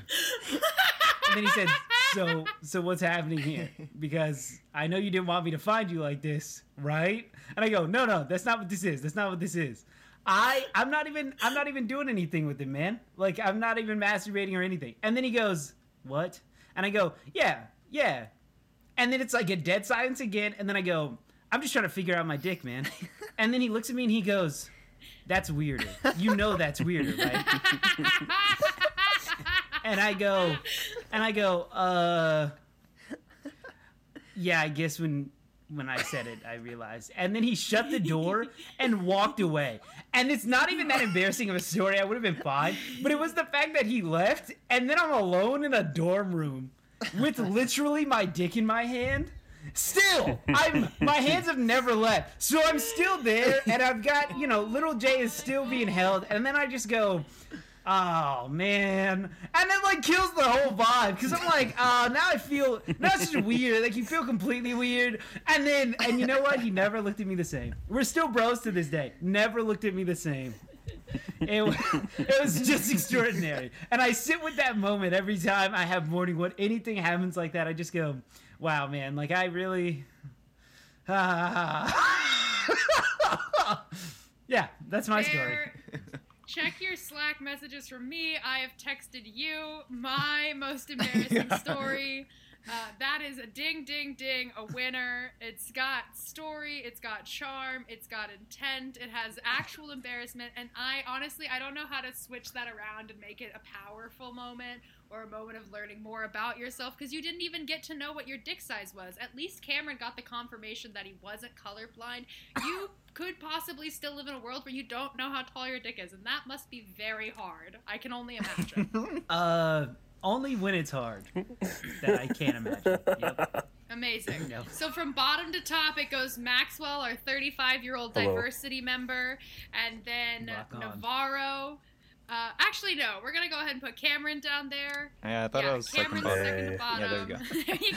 Speaker 3: so what's happening here? Because I know you didn't want me to find you like this, right? And I go, no, that's not what this is. That's not what this is. I'm not even doing anything with it, man. Like, I'm not even masturbating or anything. And then he goes, "What?" And I go, yeah. And then it's like a dead silence again. And then I go, "I'm just trying to figure out my dick, man." And then he looks at me and he goes, "That's weirder. You know that's weirder, right?" And I go, yeah, I guess when I said it, I realized. And then he shut the door and walked away. And it's not even that embarrassing of a story. I would have been fine. But it was the fact that he left, and then I'm alone in a dorm room with literally my dick in my hand. Still, my hands have never left. So I'm still there, and I've got, little Jay is still being held. And then I just go, "Oh, man." And then, like, kills the whole vibe. Because I'm like, now it's just weird. Like, you feel completely weird. And you know what? He never looked at me the same. We're still bros to this day. Never looked at me the same. It was just extraordinary. And I sit with that moment every time I have morning wood. Anything happens like that, I just go, wow, man. Like, I really... Yeah, that's my story.
Speaker 5: Check your Slack messages from me. I have texted you my most embarrassing story. That is a ding, ding, ding, a winner. It's got story, it's got charm, it's got intent, it has actual embarrassment, and I don't know how to switch that around and make it a powerful moment or a moment of learning more about yourself, because you didn't even get to know what your dick size was. At least Cameron got the confirmation that he wasn't colorblind. You could possibly still live in a world where you don't know how tall your dick is, and that must be very hard. I can only imagine.
Speaker 3: Only when it's hard that I can't imagine. Yep.
Speaker 5: Amazing.
Speaker 3: Yep.
Speaker 5: So from bottom to top, it goes Maxwell, our 35-year-old diversity member, and then Navarro. Actually, no. We're going to go ahead and put Cameron down there.
Speaker 2: Yeah, I thought I was
Speaker 5: Cameron's second to bottom.
Speaker 2: Yeah, there we go.
Speaker 5: There you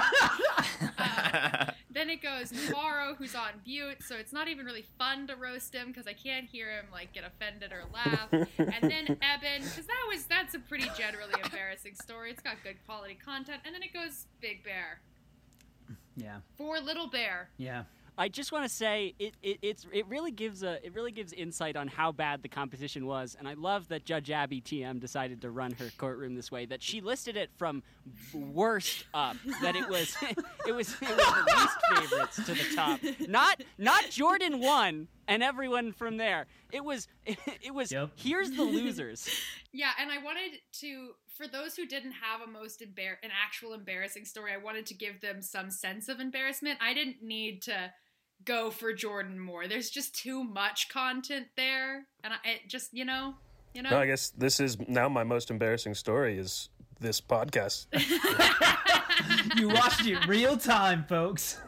Speaker 5: go. Then it goes Navarro, who's on mute, so it's not even really fun to roast him because I can't hear him like get offended or laugh. And then Eben, because that's a pretty generally embarrassing story. It's got good quality content. And then it goes Big Bear.
Speaker 3: Yeah.
Speaker 5: For Little Bear.
Speaker 3: Yeah.
Speaker 1: I just want to say it really gives insight on how bad the competition was, and I love that Judge Abby TM decided to run her courtroom this way. That she listed it from worst up. That it was the least favorites to the top. Not Jordan 1 and everyone from there. It was. Yep. Here's the losers.
Speaker 5: Yeah, and I wanted to, for those who didn't have an actual embarrassing story, I wanted to give them some sense of embarrassment. I didn't need to go for Jordan more. There's just too much content there, and it just,
Speaker 6: No, I guess this is now my most embarrassing story is this podcast.
Speaker 3: You watched it real time, folks.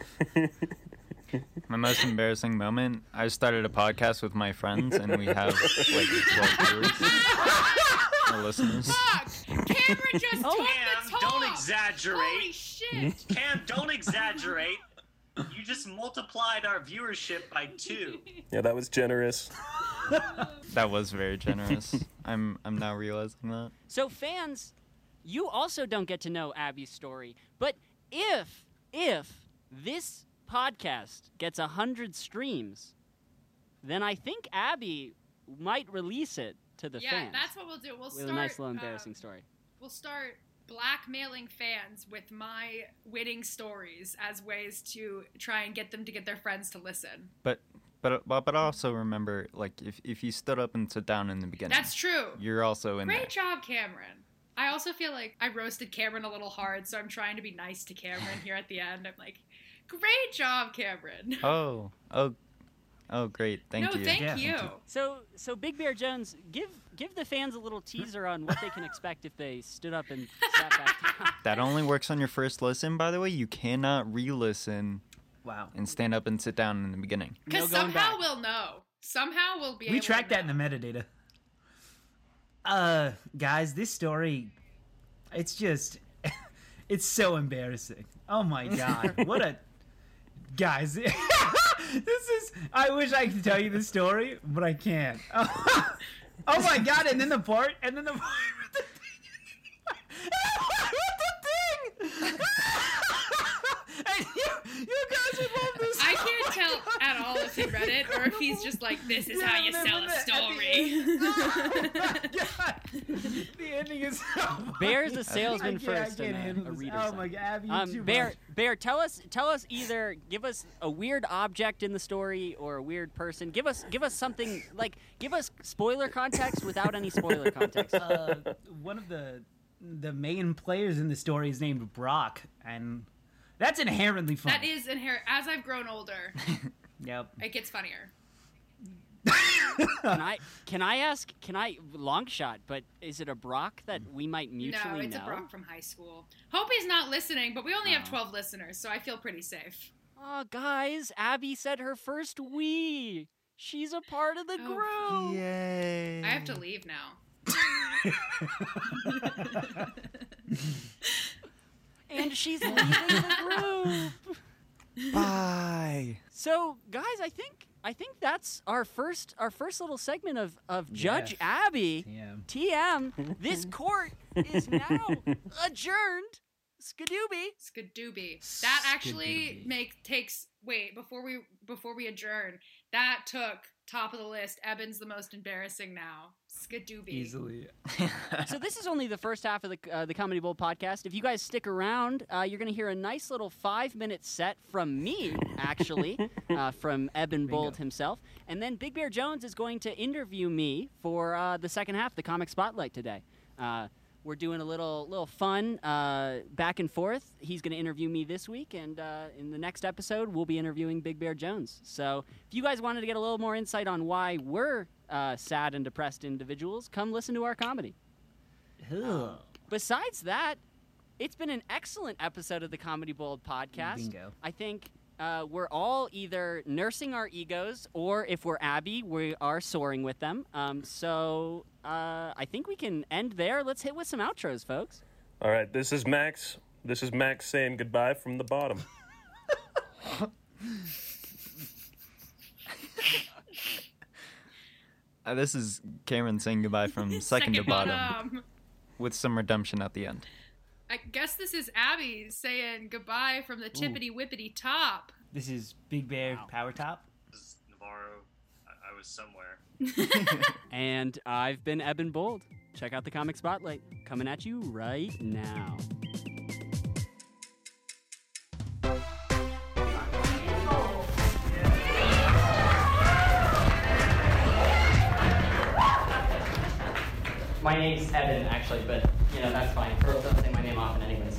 Speaker 2: My most embarrassing moment, I started a podcast with my friends, and we have, like, 12 viewers. Or listeners.
Speaker 5: Fuck! Cameron just took the talk!
Speaker 4: Don't exaggerate.
Speaker 5: Holy shit!
Speaker 4: Cam, don't exaggerate. You just multiplied our viewership by 2.
Speaker 6: Yeah, that was generous.
Speaker 2: That was very generous. I'm now realizing that.
Speaker 1: So fans, you also don't get to know Abby's story, but if this podcast gets 100 streams, then I think Abby might release it to the fans.
Speaker 5: Yeah, that's what we'll do. We'll
Speaker 1: with
Speaker 5: start
Speaker 1: a nice little embarrassing story.
Speaker 5: We'll start blackmailing fans with my winning stories as ways to try and get them to get their friends to listen.
Speaker 2: But also remember, like, if you stood up and sit down in the beginning,
Speaker 5: That's true.
Speaker 2: You're also in there.
Speaker 5: Great job, Cameron. I also feel like I roasted Cameron a little hard, so I'm trying to be nice to Cameron here at the end. I'm like, great job, Cameron.
Speaker 2: Oh, great. Thank you.
Speaker 5: No, thank
Speaker 3: Yeah,
Speaker 5: you.
Speaker 3: thank
Speaker 1: So Big Bear Jones, give give the fans a little teaser on what they can expect if they stood up and sat back down.
Speaker 2: That only works on your first listen, by the way. You cannot re-listen
Speaker 3: Wow.
Speaker 2: and stand up and sit down in the beginning.
Speaker 5: Because
Speaker 1: No going
Speaker 5: somehow
Speaker 1: back.
Speaker 5: we'll know. Somehow we'll be able
Speaker 3: We
Speaker 5: to
Speaker 3: tracked that in
Speaker 5: know.
Speaker 3: the metadata. Guys, this story, it's just, it's so embarrassing. Oh my god. What a, guys, this is, I wish I could tell you the story, but I can't. Oh my god, and then the part with the thing! And you guys would love this.
Speaker 5: I can't tell at all if he read it or if he's just like, this is how you sell a story.
Speaker 3: God. The ending is so funny.
Speaker 1: Bear's a salesman
Speaker 3: I
Speaker 1: first
Speaker 3: can't
Speaker 1: and
Speaker 3: handle
Speaker 1: a
Speaker 3: this.
Speaker 1: reader
Speaker 3: Oh
Speaker 1: second.
Speaker 3: my god, Abby, you're too
Speaker 1: Bear,
Speaker 3: much.
Speaker 1: tell us either give us a weird object in the story or a weird person. Give us something like give us spoiler context without any spoiler context.
Speaker 3: One of the main players in the story is named Brock, and that's inherently fun.
Speaker 5: That is inherent. As I've grown older,
Speaker 3: Yep.
Speaker 5: it gets funnier.
Speaker 1: Can I ask long shot, but is it a Brock that we might mutually
Speaker 5: No, it's
Speaker 1: know?
Speaker 5: a Brock from high school. Hope he's not listening, but we only have 12 listeners, so I feel pretty safe.
Speaker 1: Oh, guys, Abby said her first Wii. She's a part of the
Speaker 5: Oh.
Speaker 1: group.
Speaker 2: Yay.
Speaker 5: I have to leave now.
Speaker 1: And she's leaving the group.
Speaker 2: Bye.
Speaker 1: So, guys, I think that's our first little segment of Judge Abby. TM. This court is now adjourned. Skadooby.
Speaker 5: Skadooby. That actually takes. Wait, before we adjourn, that took top of the list. Eben's the most embarrassing now. Skadooby.
Speaker 3: Easily.
Speaker 1: So this is only the first half of the Comedy Bowl podcast. If you guys stick around, you're going to hear a nice little 5-minute set from me, actually, from Eben Bold himself. And then Big Bear Jones is going to interview me for the second half, the Comic Spotlight today. We're doing a little fun back and forth. He's going to interview me this week, and in the next episode, we'll be interviewing Big Bear Jones. So if you guys wanted to get a little more insight on why we're sad and depressed individuals, come listen to our comedy. Besides that, it's been an excellent episode of the Comedy Bold podcast.
Speaker 3: Bingo.
Speaker 1: I think we're all either nursing our egos, or if we're Abby, we are soaring with them. So I think we can end there. Let's hit with some outros, folks.
Speaker 6: All right, this is Max. This is Max saying goodbye from the bottom.
Speaker 2: This is Cameron saying goodbye from second to bottom with some redemption at the end.
Speaker 5: I guess this is Abby saying goodbye from the tippity whippity top.
Speaker 3: This is Big Bear Power Top.
Speaker 4: This is Navarro. I was somewhere.
Speaker 1: And I've been Eben Bold. Check out the Comic Spotlight coming at you right now. My name's Eben, actually, but, that's fine. Girls don't say my name often anyways.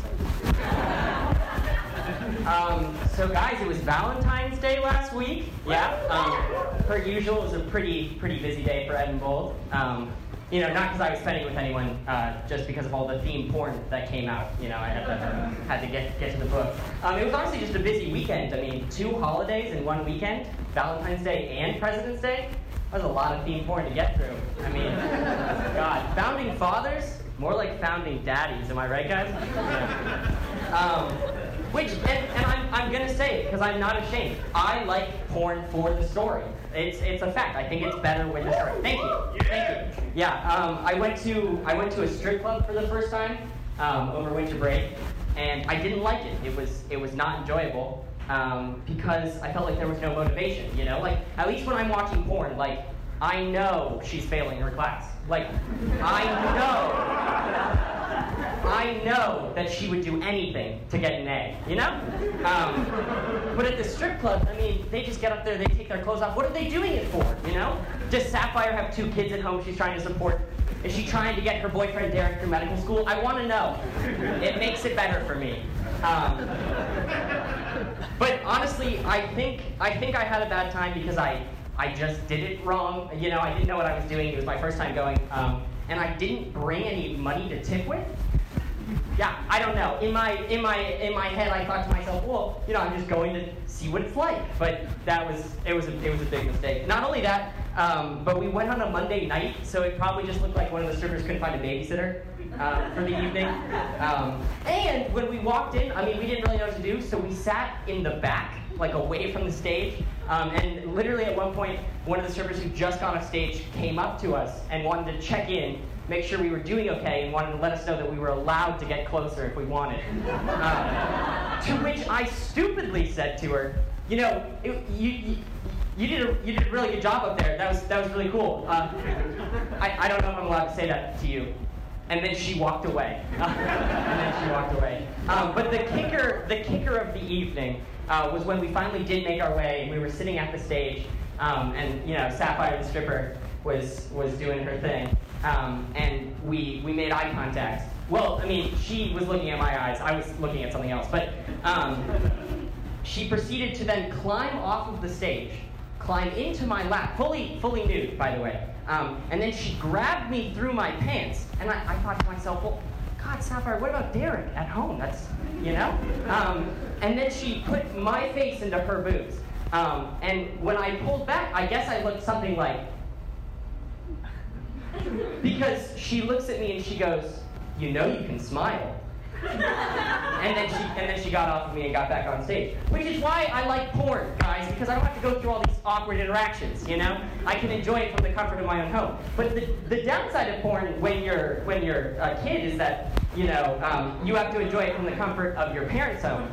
Speaker 1: So guys, it was Valentine's Day last week. Yeah. Per usual, it was a pretty busy day for Eben Bold. Not because I was spending it with anyone, just because of all the theme porn that came out. I had to get to the book. It was honestly just a busy weekend. I mean, 2 holidays in one weekend, Valentine's Day and President's Day. That was a lot of theme porn to get through. I mean, God, founding fathers, more like founding daddies. Am I right, guys? Yeah. I'm gonna say it because I'm not ashamed. I like porn for the story. It's a fact. I think it's better with the story. Thank you. Thank you. Yeah. I went to a strip club for the first time over winter break, and I didn't like it. It was not enjoyable because I felt like there was no motivation. Like at least when I'm watching porn, like I know she's failing her class. Like I know that she would do anything to get an A, But at the strip club, I mean, they just get up there, they take their clothes off. What are they doing it for, Does Sapphire have 2 kids at home she's trying to support? Is she trying to get her boyfriend Derek through medical school? I want to know. It makes it better for me. But honestly, I think I had a bad time because I
Speaker 7: I just did it wrong. You know, I didn't know what I was doing. It was my first time going, and I didn't bring any money to tip with. Yeah, I don't know. In my head, I thought to myself, well, you know, I'm just going to see what it's like. But it was a big mistake. Not only that, but we went on a Monday night, so it probably just looked like one of the strippers couldn't find a babysitter for the evening. And when we walked in, I mean, we didn't really know what to do, so we sat in the back, like away from the stage. And literally at one point, one of the strippers who just got off stage came up to us and wanted to check in, make sure we were doing okay, and wanted to let us know that we were allowed to get closer if we wanted. To which I stupidly said to her, you know, you did a really good job up there. That was really cool. I don't know if I'm allowed to say that to you. And then she walked away. But the kicker of the evening was when we finally did make our way. We were sitting at the stage, and you know, Sapphire the stripper was doing her thing, and we made eye contact. Well, I mean, she was looking at my eyes. I was looking at something else. But she proceeded to then climb off of the stage, climb into my lap, fully nude, by the way. And then she grabbed me through my pants, and I thought to myself, well, God, Sapphire, what about Derek at home? That's, you know? And then she put my face into her boobs. And when I pulled back, I guess I looked something like, because she looks at me and she goes, you know you can smile. and then she got off of me and got back on stage. Which is why I like porn, guys, because I don't have to go through all these awkward interactions, you know? I can enjoy it from the comfort of my own home. But the downside of porn when you're a kid is that, you know, you have to enjoy it from the comfort of your parents' home.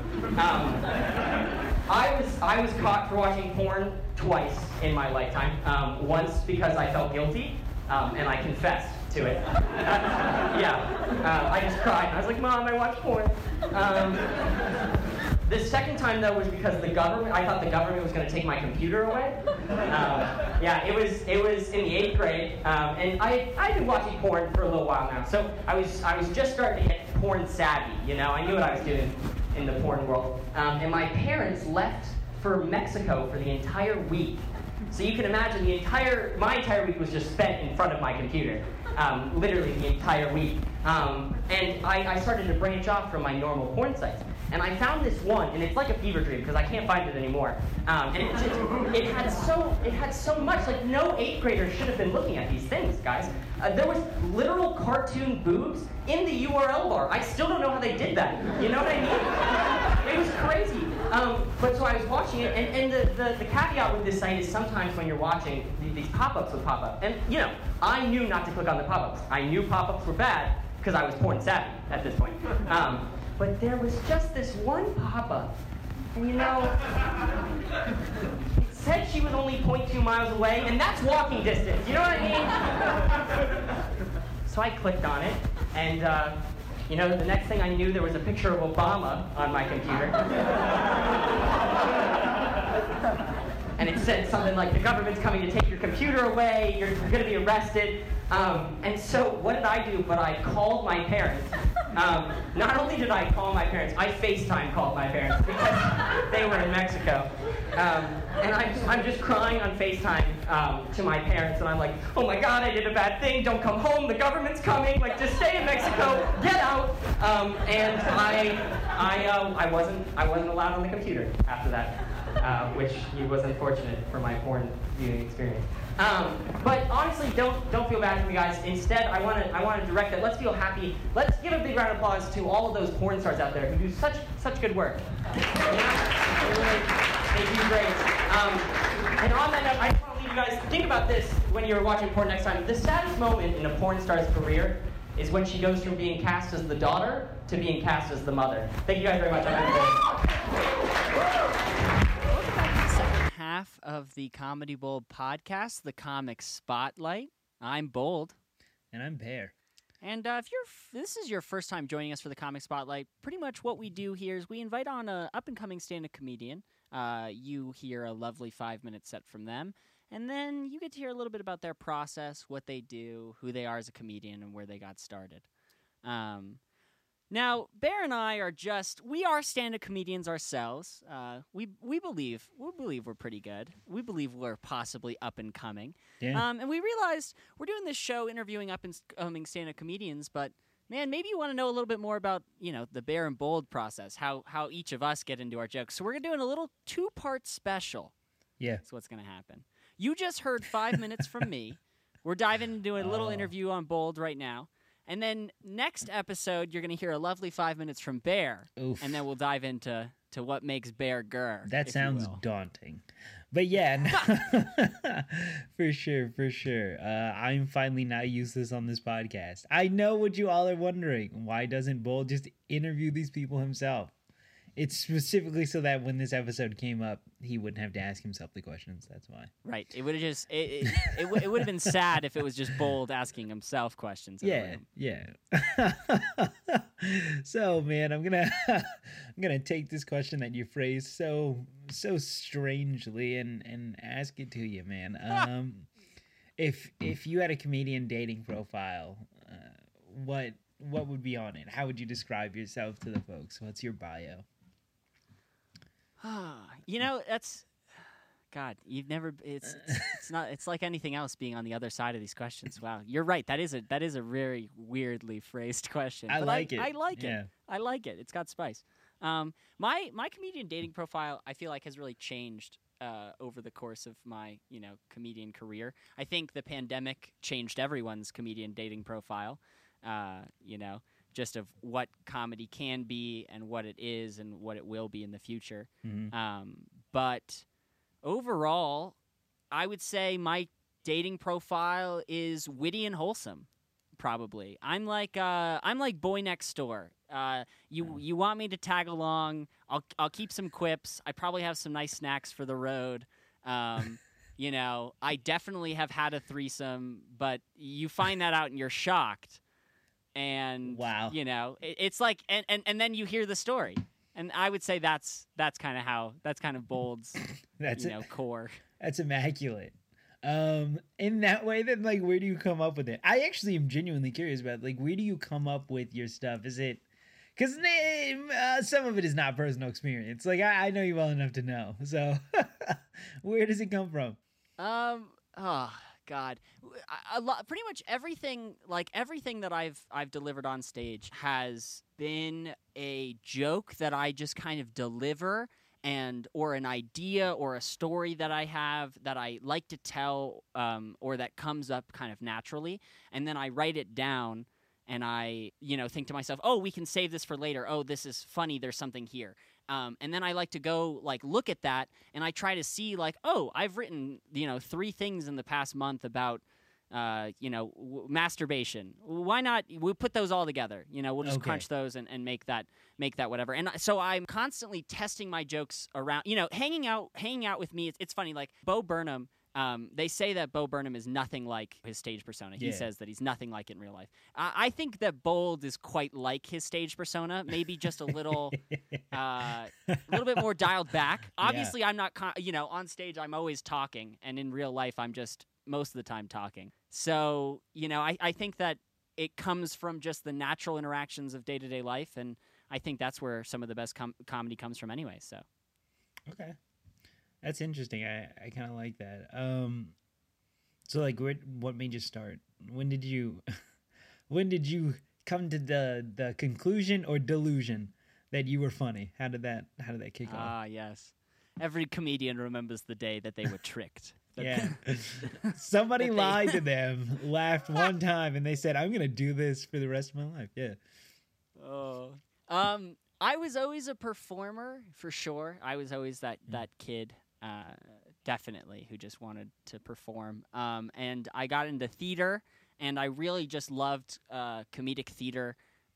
Speaker 7: I was caught for watching porn twice in my lifetime. Once because I felt guilty, and I confessed to it. I just cried. I was like, Mom, I watched porn. The second time, though, was because I thought the government was going to take my computer away. It was in the 8th grade, and I've been watching porn for a little while now. So I was just starting to get porn savvy, you know? I knew what I was doing in the porn world. And my parents left for Mexico for the entire week. So you can imagine my entire week was just spent in front of my computer. Literally the entire week. And I started to branch off from my normal porn sites. And I found this one, and it's like a fever dream because I can't find it anymore. And it had so much, like no 8th grader should have been looking at these things, guys. There was literal cartoon boobs in the URL bar. I still don't know how they did that. You know what I mean? It was crazy. But so I was watching it, and the caveat with this site is sometimes when you're watching, these pop-ups would pop up. And, you know, I knew not to click on the pop-ups. I knew pop-ups were bad because I was porn savvy at this point. But there was just this one pop-up, and you know, it said she was only 0.2 miles away, and that's walking distance, you know what I mean? So I clicked on it, and you know, the next thing I knew, there was a picture of Obama on my computer. And it said something like, the government's coming to take your computer away, you're going to be arrested. And so what did I do? But I called my parents. Not only did I call my parents, I FaceTime called my parents because they were in Mexico. And I'm just crying on FaceTime to my parents, and I'm like, oh my God, I did a bad thing, don't come home, the government's coming, like just stay in Mexico, get out. And I wasn't allowed on the computer after that. Which was unfortunate for my porn viewing experience. But honestly, don't feel bad for me, guys. Instead, I want to direct it. Let's feel happy. Let's give a big round of applause to all of those porn stars out there who do such good work. They do great. And on that note, I just want to leave you guys. Think about this when you're watching porn next time. The saddest moment in a porn star's career is when she goes from being cast as the daughter to being cast as the mother. Thank you guys very much.
Speaker 1: Half of the Comedy Bold podcast, the Comic Spotlight. I'm Bold.
Speaker 3: And I'm Pear.
Speaker 1: And if this is your first time joining us for the Comic Spotlight, pretty much what we do here is we invite on an up-and-coming stand-up comedian. You hear a lovely 5-minute set from them, and then you get to hear a little bit about their process, what they do, who they are as a comedian, and where they got started. Now, Bear and I are we are stand-up comedians ourselves. We believe we're pretty good. We believe we're possibly up and coming.
Speaker 3: Yeah.
Speaker 1: And we realized we're doing this show interviewing up and coming stand-up comedians, but man, maybe you want to know a little bit more about, the Bear and Bold process, how each of us get into our jokes. So we're doing a little 2-part special.
Speaker 3: Yeah.
Speaker 1: That's what's going to happen. You just heard 5 minutes from me. We're diving into a little interview on Bold right now. And then next episode, you're going to hear a lovely 5 minutes from Bear.
Speaker 3: Oof.
Speaker 1: And then we'll dive into what makes Bear Gurr.
Speaker 3: That
Speaker 1: if
Speaker 3: sounds
Speaker 1: you will.
Speaker 3: daunting. But yeah, for sure. I'm finally now useless on this podcast. I know what you all are wondering. Why doesn't Bold just interview these people himself? It's specifically so that when this episode came up, he wouldn't have to ask himself the questions. That's why.
Speaker 1: Right. It would have just it would have been sad if it was just Bold asking himself questions. In the room.
Speaker 3: Yeah. So man, I'm gonna take this question that you phrased so strangely and ask it to you, man. If you had a comedian dating profile, what would be on it? How would you describe yourself to the folks? What's your bio?
Speaker 1: That's God. You've never. It's not. It's like anything else being on the other side of these questions. Wow, you're right. That is a very weirdly phrased question.
Speaker 3: I
Speaker 1: but
Speaker 3: like it.
Speaker 1: I like
Speaker 3: Yeah.
Speaker 1: it. I like it. It's got spice. My comedian dating profile, I feel like, has really changed over the course of my comedian career. I think the pandemic changed everyone's comedian dating profile. Just of what comedy can be and what it is and what it will be in the future.
Speaker 3: Mm-hmm.
Speaker 1: But overall, I would say my dating profile is witty and wholesome. Probably, I'm like boy next door. You want me to tag along? I'll keep some quips. I probably have some nice snacks for the road. I definitely have had a threesome, but you find that out and you're shocked. And
Speaker 3: wow,
Speaker 1: it's like, and then you hear the story, and I would say that's kind of Bold's core.
Speaker 3: That's immaculate. In that way, then where do you come up with it? I actually am genuinely curious about where do you come up with your stuff? Is it because some of it is not personal experience? I know you well enough to know. So where does it come from?
Speaker 1: Oh God, a lot. Pretty much everything that I've delivered on stage has been a joke that I just kind of deliver, or an idea or a story that I have that I like to tell, or that comes up kind of naturally, and then I write it down, and I think to myself, oh, we can save this for later. Oh, this is funny. There's something here. And then I like to go look at that, and I try to see oh, I've written 3 things in the past month about masturbation. Why not? We put those all together. We'll just crunch those and make that whatever. And so I'm constantly testing my jokes around. Hanging out with me. It's funny. Bo Burnham. They say that Bo Burnham is nothing like his stage persona. He says that he's nothing like it in real life. I think that Bold is quite like his stage persona, maybe just a little bit more dialed back. Obviously, I'm not, on stage I'm always talking, and in real life I'm just most of the time talking. So, I think that it comes from just the natural interactions of day-to-day life, and I think that's where some of the best comedy comes from anyway, so.
Speaker 3: Okay. That's interesting. I kind of like that. So what made you start? When did you come to the conclusion or delusion that you were funny? How did that kick off?
Speaker 1: Ah, yes. Every comedian remembers the day that they were tricked.
Speaker 3: Yeah. Somebody lied to them, laughed one time, and they said, "I'm going to do this for the rest of my life." Yeah.
Speaker 1: Oh. I was always a performer, for sure. I was always that kid. Definitely, who just wanted to perform. And I got into theater, and I really just loved comedic theater.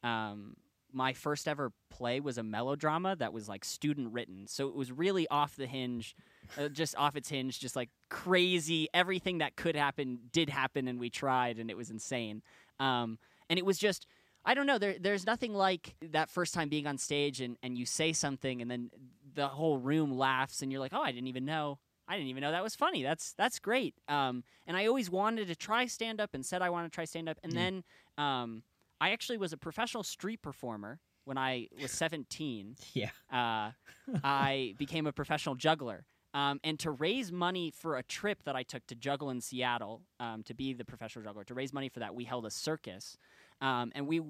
Speaker 1: My first ever play was a melodrama that was student written, so it was really off the hinge, just off its hinge, just crazy. Everything that could happen did happen, and we tried, and it was insane. And it was just, I don't know. There's nothing like that first time being on stage and you say something and then the whole room laughs and you're like, oh, I didn't even know that was funny. That's great. And I always wanted to try stand up and said I wanted to try stand up. And then I I actually was a professional street performer when I was 17.
Speaker 3: Yeah.
Speaker 1: I became a professional juggler. And to raise money for a trip that I took to juggle in Seattle, to be the professional juggler, to raise money for that, we held a circus. And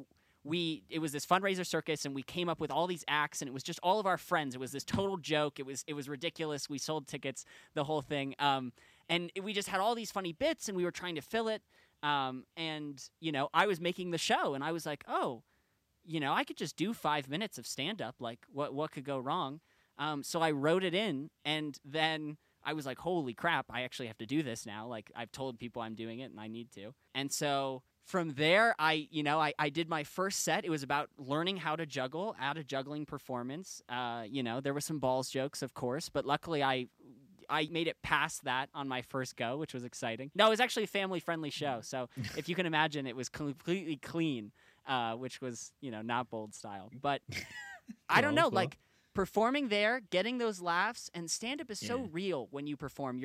Speaker 1: it was this fundraiser circus, and we came up with all these acts, and it was just all of our friends. It was this total joke. It was ridiculous. We sold tickets, the whole thing. And we just had all these funny bits, and we were trying to fill it. And, I was making the show, and I was like, oh, I could just do 5 minutes of stand-up. Like, what could go wrong? So I wrote it in, and then I was like, holy crap, I actually have to do this now. Like, I've told people I'm doing it, and I need to. And so from there, I did my first set. It was about learning how to juggle at a juggling performance. There were some balls jokes, of course, but luckily I made it past that on my first go, which was exciting. No, it was actually a family-friendly show, so if you can imagine, it was completely clean, which was, not Bold style. But I don't know, like, performing there, getting those laughs, and stand-up is so real when you perform.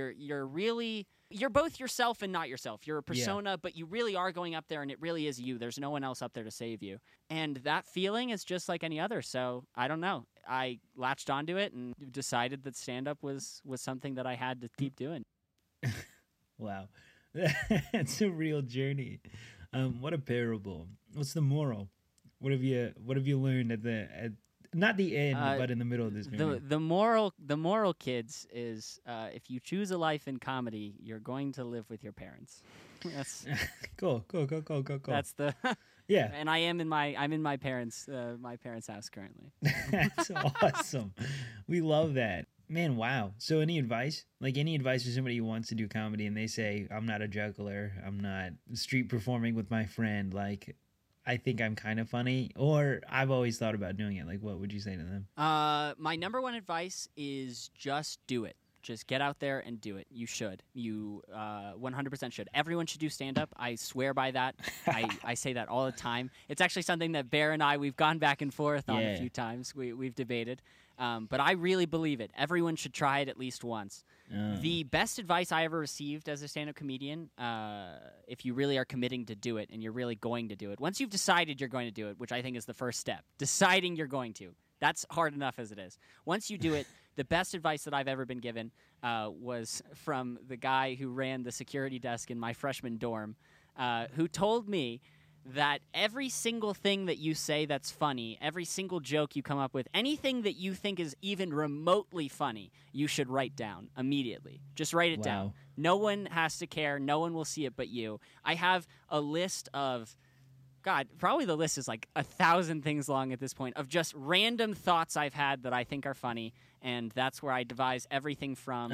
Speaker 1: You're both yourself and not yourself. You're a persona, but you really are going up there, and it really is you. There's no one else up there to save you. And that feeling is just like any other. So I don't know. I latched onto it and decided that stand-up was something that I had to keep doing.
Speaker 3: Wow. That's a real journey. What a parable. What's the moral? What have you learned at not the end, but in the middle of this journey?
Speaker 1: The moral, kids, is if you choose a life in comedy, you're going to live with your parents. That's
Speaker 3: cool.
Speaker 1: That's the
Speaker 3: yeah.
Speaker 1: And I'm in my parents' house currently.
Speaker 3: That's awesome. We love that. Man, wow. So any advice? Like any advice for somebody who wants to do comedy and they say, I'm not a juggler, I'm not street performing with my friend, like I think I'm kind of funny, or I've always thought about doing it. Like, what would you say to them?
Speaker 1: My number one advice is just do it. Just get out there and do it. You should. You 100% should. Everyone should do stand-up. I swear by that. I say that all the time. It's actually something that Bear and we've gone back and forth on a few times. We've debated. But I really believe it. Everyone should try it at least once. The best advice I ever received as a stand-up comedian, if you really are committing to do it and you're really going to do it, once you've decided you're going to do it, which I think is the first step, deciding you're going to. That's hard enough as it is. Once you do it, the best advice that I've ever been given was from the guy who ran the security desk in my freshman dorm, who told me that every single thing that you say that's funny, every single joke you come up with, anything that you think is even remotely funny, you should write down immediately. Just write it down. No one has to care. No one will see it but you. I have a list of, God, probably the list is like 1,000 things long at this point, of just random thoughts I've had that I think are funny, and that's where I devise everything from.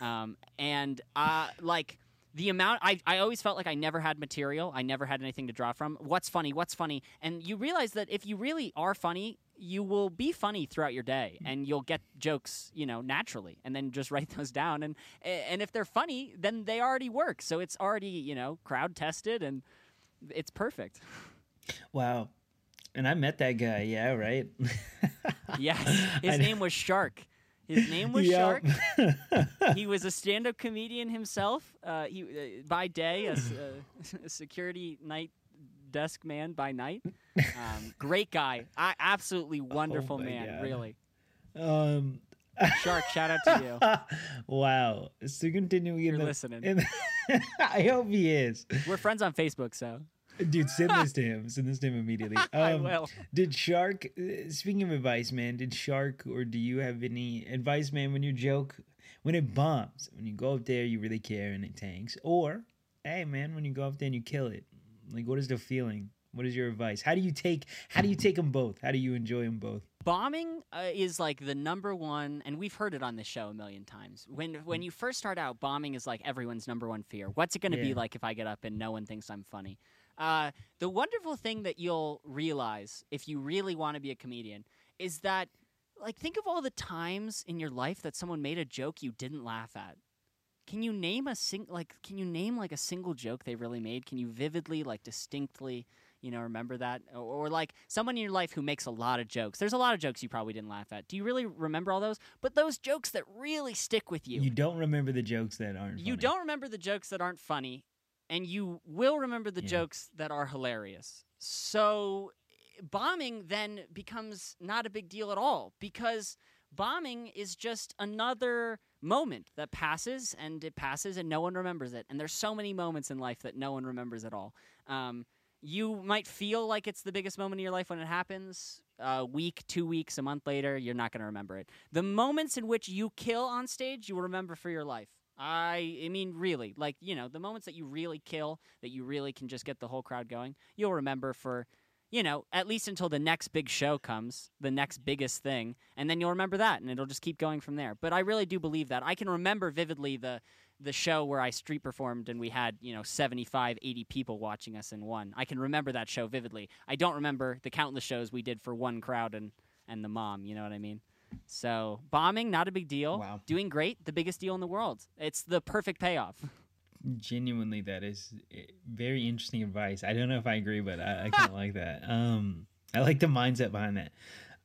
Speaker 1: The amount, I always felt like I never had material. I never had anything to draw from. What's funny? And you realize that if you really are funny, you will be funny throughout your day, and you'll get jokes, naturally, and then just write those down. And if they're funny, then they already work. So it's already, crowd tested, and it's perfect.
Speaker 3: Wow. And I met that guy. Yeah, right?
Speaker 1: Yes. His name was Shark. His name was Shark. He was a stand-up comedian himself. He by day, a security night desk man by night. Great guy. Absolutely wonderful man,
Speaker 3: God.
Speaker 1: Really. Shark, shout out to you.
Speaker 3: Wow. So continuing
Speaker 1: You're listening.
Speaker 3: I hope he is.
Speaker 1: We're friends on Facebook, so.
Speaker 3: Dude, send this to him. Send this to him immediately.
Speaker 1: I will.
Speaker 3: Did Shark, speaking of advice, man, did Shark, or do you have any advice, man, when you joke, when it bombs, when you go up there, you really care and it tanks? Or, hey, man, when you go up there and you kill it, like, what is the feeling? What is your advice? How do you take them both? How do you enjoy them both?
Speaker 1: Bombing is like the number one, and we've heard it on this show a million times. When you first start out, bombing is like everyone's number one fear. What's it going to be like if I get up and no one thinks I'm funny? The wonderful thing that you'll realize if you really want to be a comedian is that, like, think of all the times in your life that someone made a joke you didn't laugh at. Can you name a single joke they really made? Can you vividly, like, distinctly, remember that? Or like someone in your life who makes a lot of jokes. There's a lot of jokes you probably didn't laugh at. Do you really remember all those? But those jokes that really stick with you.
Speaker 3: You don't remember the jokes that aren't funny.
Speaker 1: You don't remember the jokes that aren't funny, and you will remember the jokes that are hilarious. So bombing then becomes not a big deal at all, because bombing is just another moment that passes, and it passes and no one remembers it. And there's so many moments in life that no one remembers at all. You might feel like it's the biggest moment of your life when it happens. A week, 2 weeks, a month later, you're not going to remember it. The moments in which you kill on stage, you will remember for your life. I mean, really, like, you know, the moments that you really kill, that you really can just get the whole crowd going, you'll remember for, you know, at least until the next big show comes, the next biggest thing, and then you'll remember that, and it'll just keep going from there. But I really do believe that. I can remember vividly the show where I street performed and we had, you know, 75, 80 people watching us in one. I can remember that show vividly. I don't remember the countless shows we did for one crowd and the mom, you know what I mean? So, bombing, not a big deal.
Speaker 3: Wow.
Speaker 1: Doing great, the biggest deal in the world. It's the perfect payoff.
Speaker 3: Genuinely, that is very interesting advice. I don't know if I agree, but I kind of like that. I like the mindset behind that.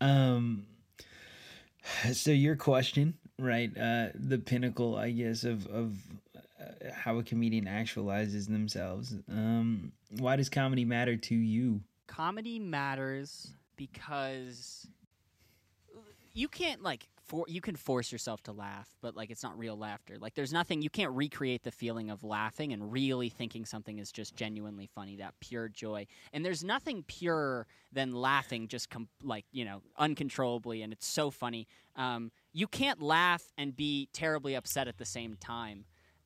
Speaker 3: So your question, right? The pinnacle, I guess, of how a comedian actualizes themselves. Why does comedy matter to you?
Speaker 1: Comedy matters because you can't, like, you can force yourself to laugh, but, like, it's not real laughter. Like, there's nothing, you can't recreate the feeling of laughing and really thinking something is just genuinely funny, that pure joy. And there's nothing purer than laughing just, like, you know, uncontrollably, and it's so funny. You can't laugh and be terribly upset at the same time.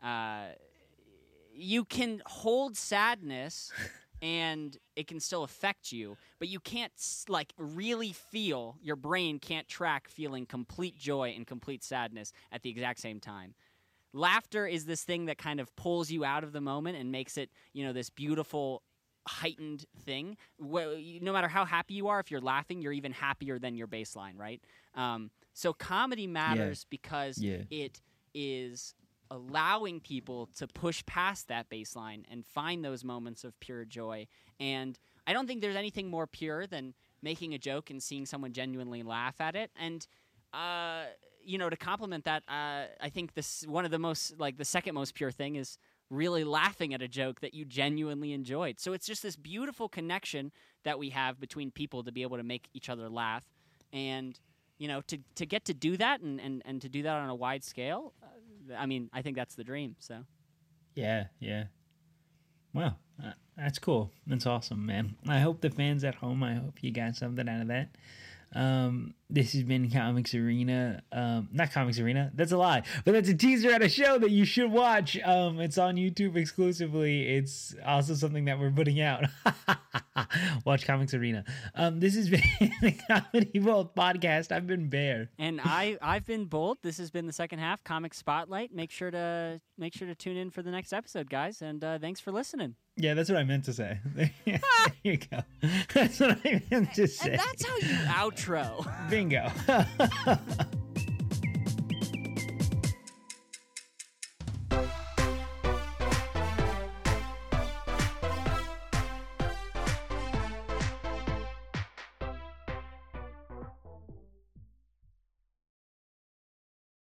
Speaker 1: You can hold sadness and it can still affect you, but you can't, like, really feel, your brain can't track feeling complete joy and complete sadness at the exact same time. Laughter is this thing that kind of pulls you out of the moment and makes it, you know, this beautiful, heightened thing. No matter how happy you are, if you're laughing, you're even happier than your baseline, right? So comedy matters because it is allowing people to push past that baseline and find those moments of pure joy. And I don't think there's anything more pure than making a joke and seeing someone genuinely laugh at it. And, you know, to complement that, I think one of the most, like, the second most pure thing is really laughing at a joke that you genuinely enjoyed. So it's just this beautiful connection that we have between people to be able to make each other laugh. And, you know, to get to do that and to do that on a wide scale, I mean, I think that's the dream. So,
Speaker 3: yeah. Well, that's cool. That's awesome, man. I hope the fans at home, I hope you got something out of that. This has been Comics Arena. Not Comics Arena, that's a lie, but that's a teaser at a show that you should watch. It's on YouTube exclusively. It's also something that we're putting out. Watch Comics Arena. This has been the Comedy Bold podcast. I've been Bear,
Speaker 1: and I've been Bold. This has been the second half, Comic Spotlight. Make sure to tune in for the next episode, guys. And thanks for listening.
Speaker 3: Yeah, that's what I meant to say. There you go. That's what I meant to say.
Speaker 1: And that's how you outro.
Speaker 3: Bingo.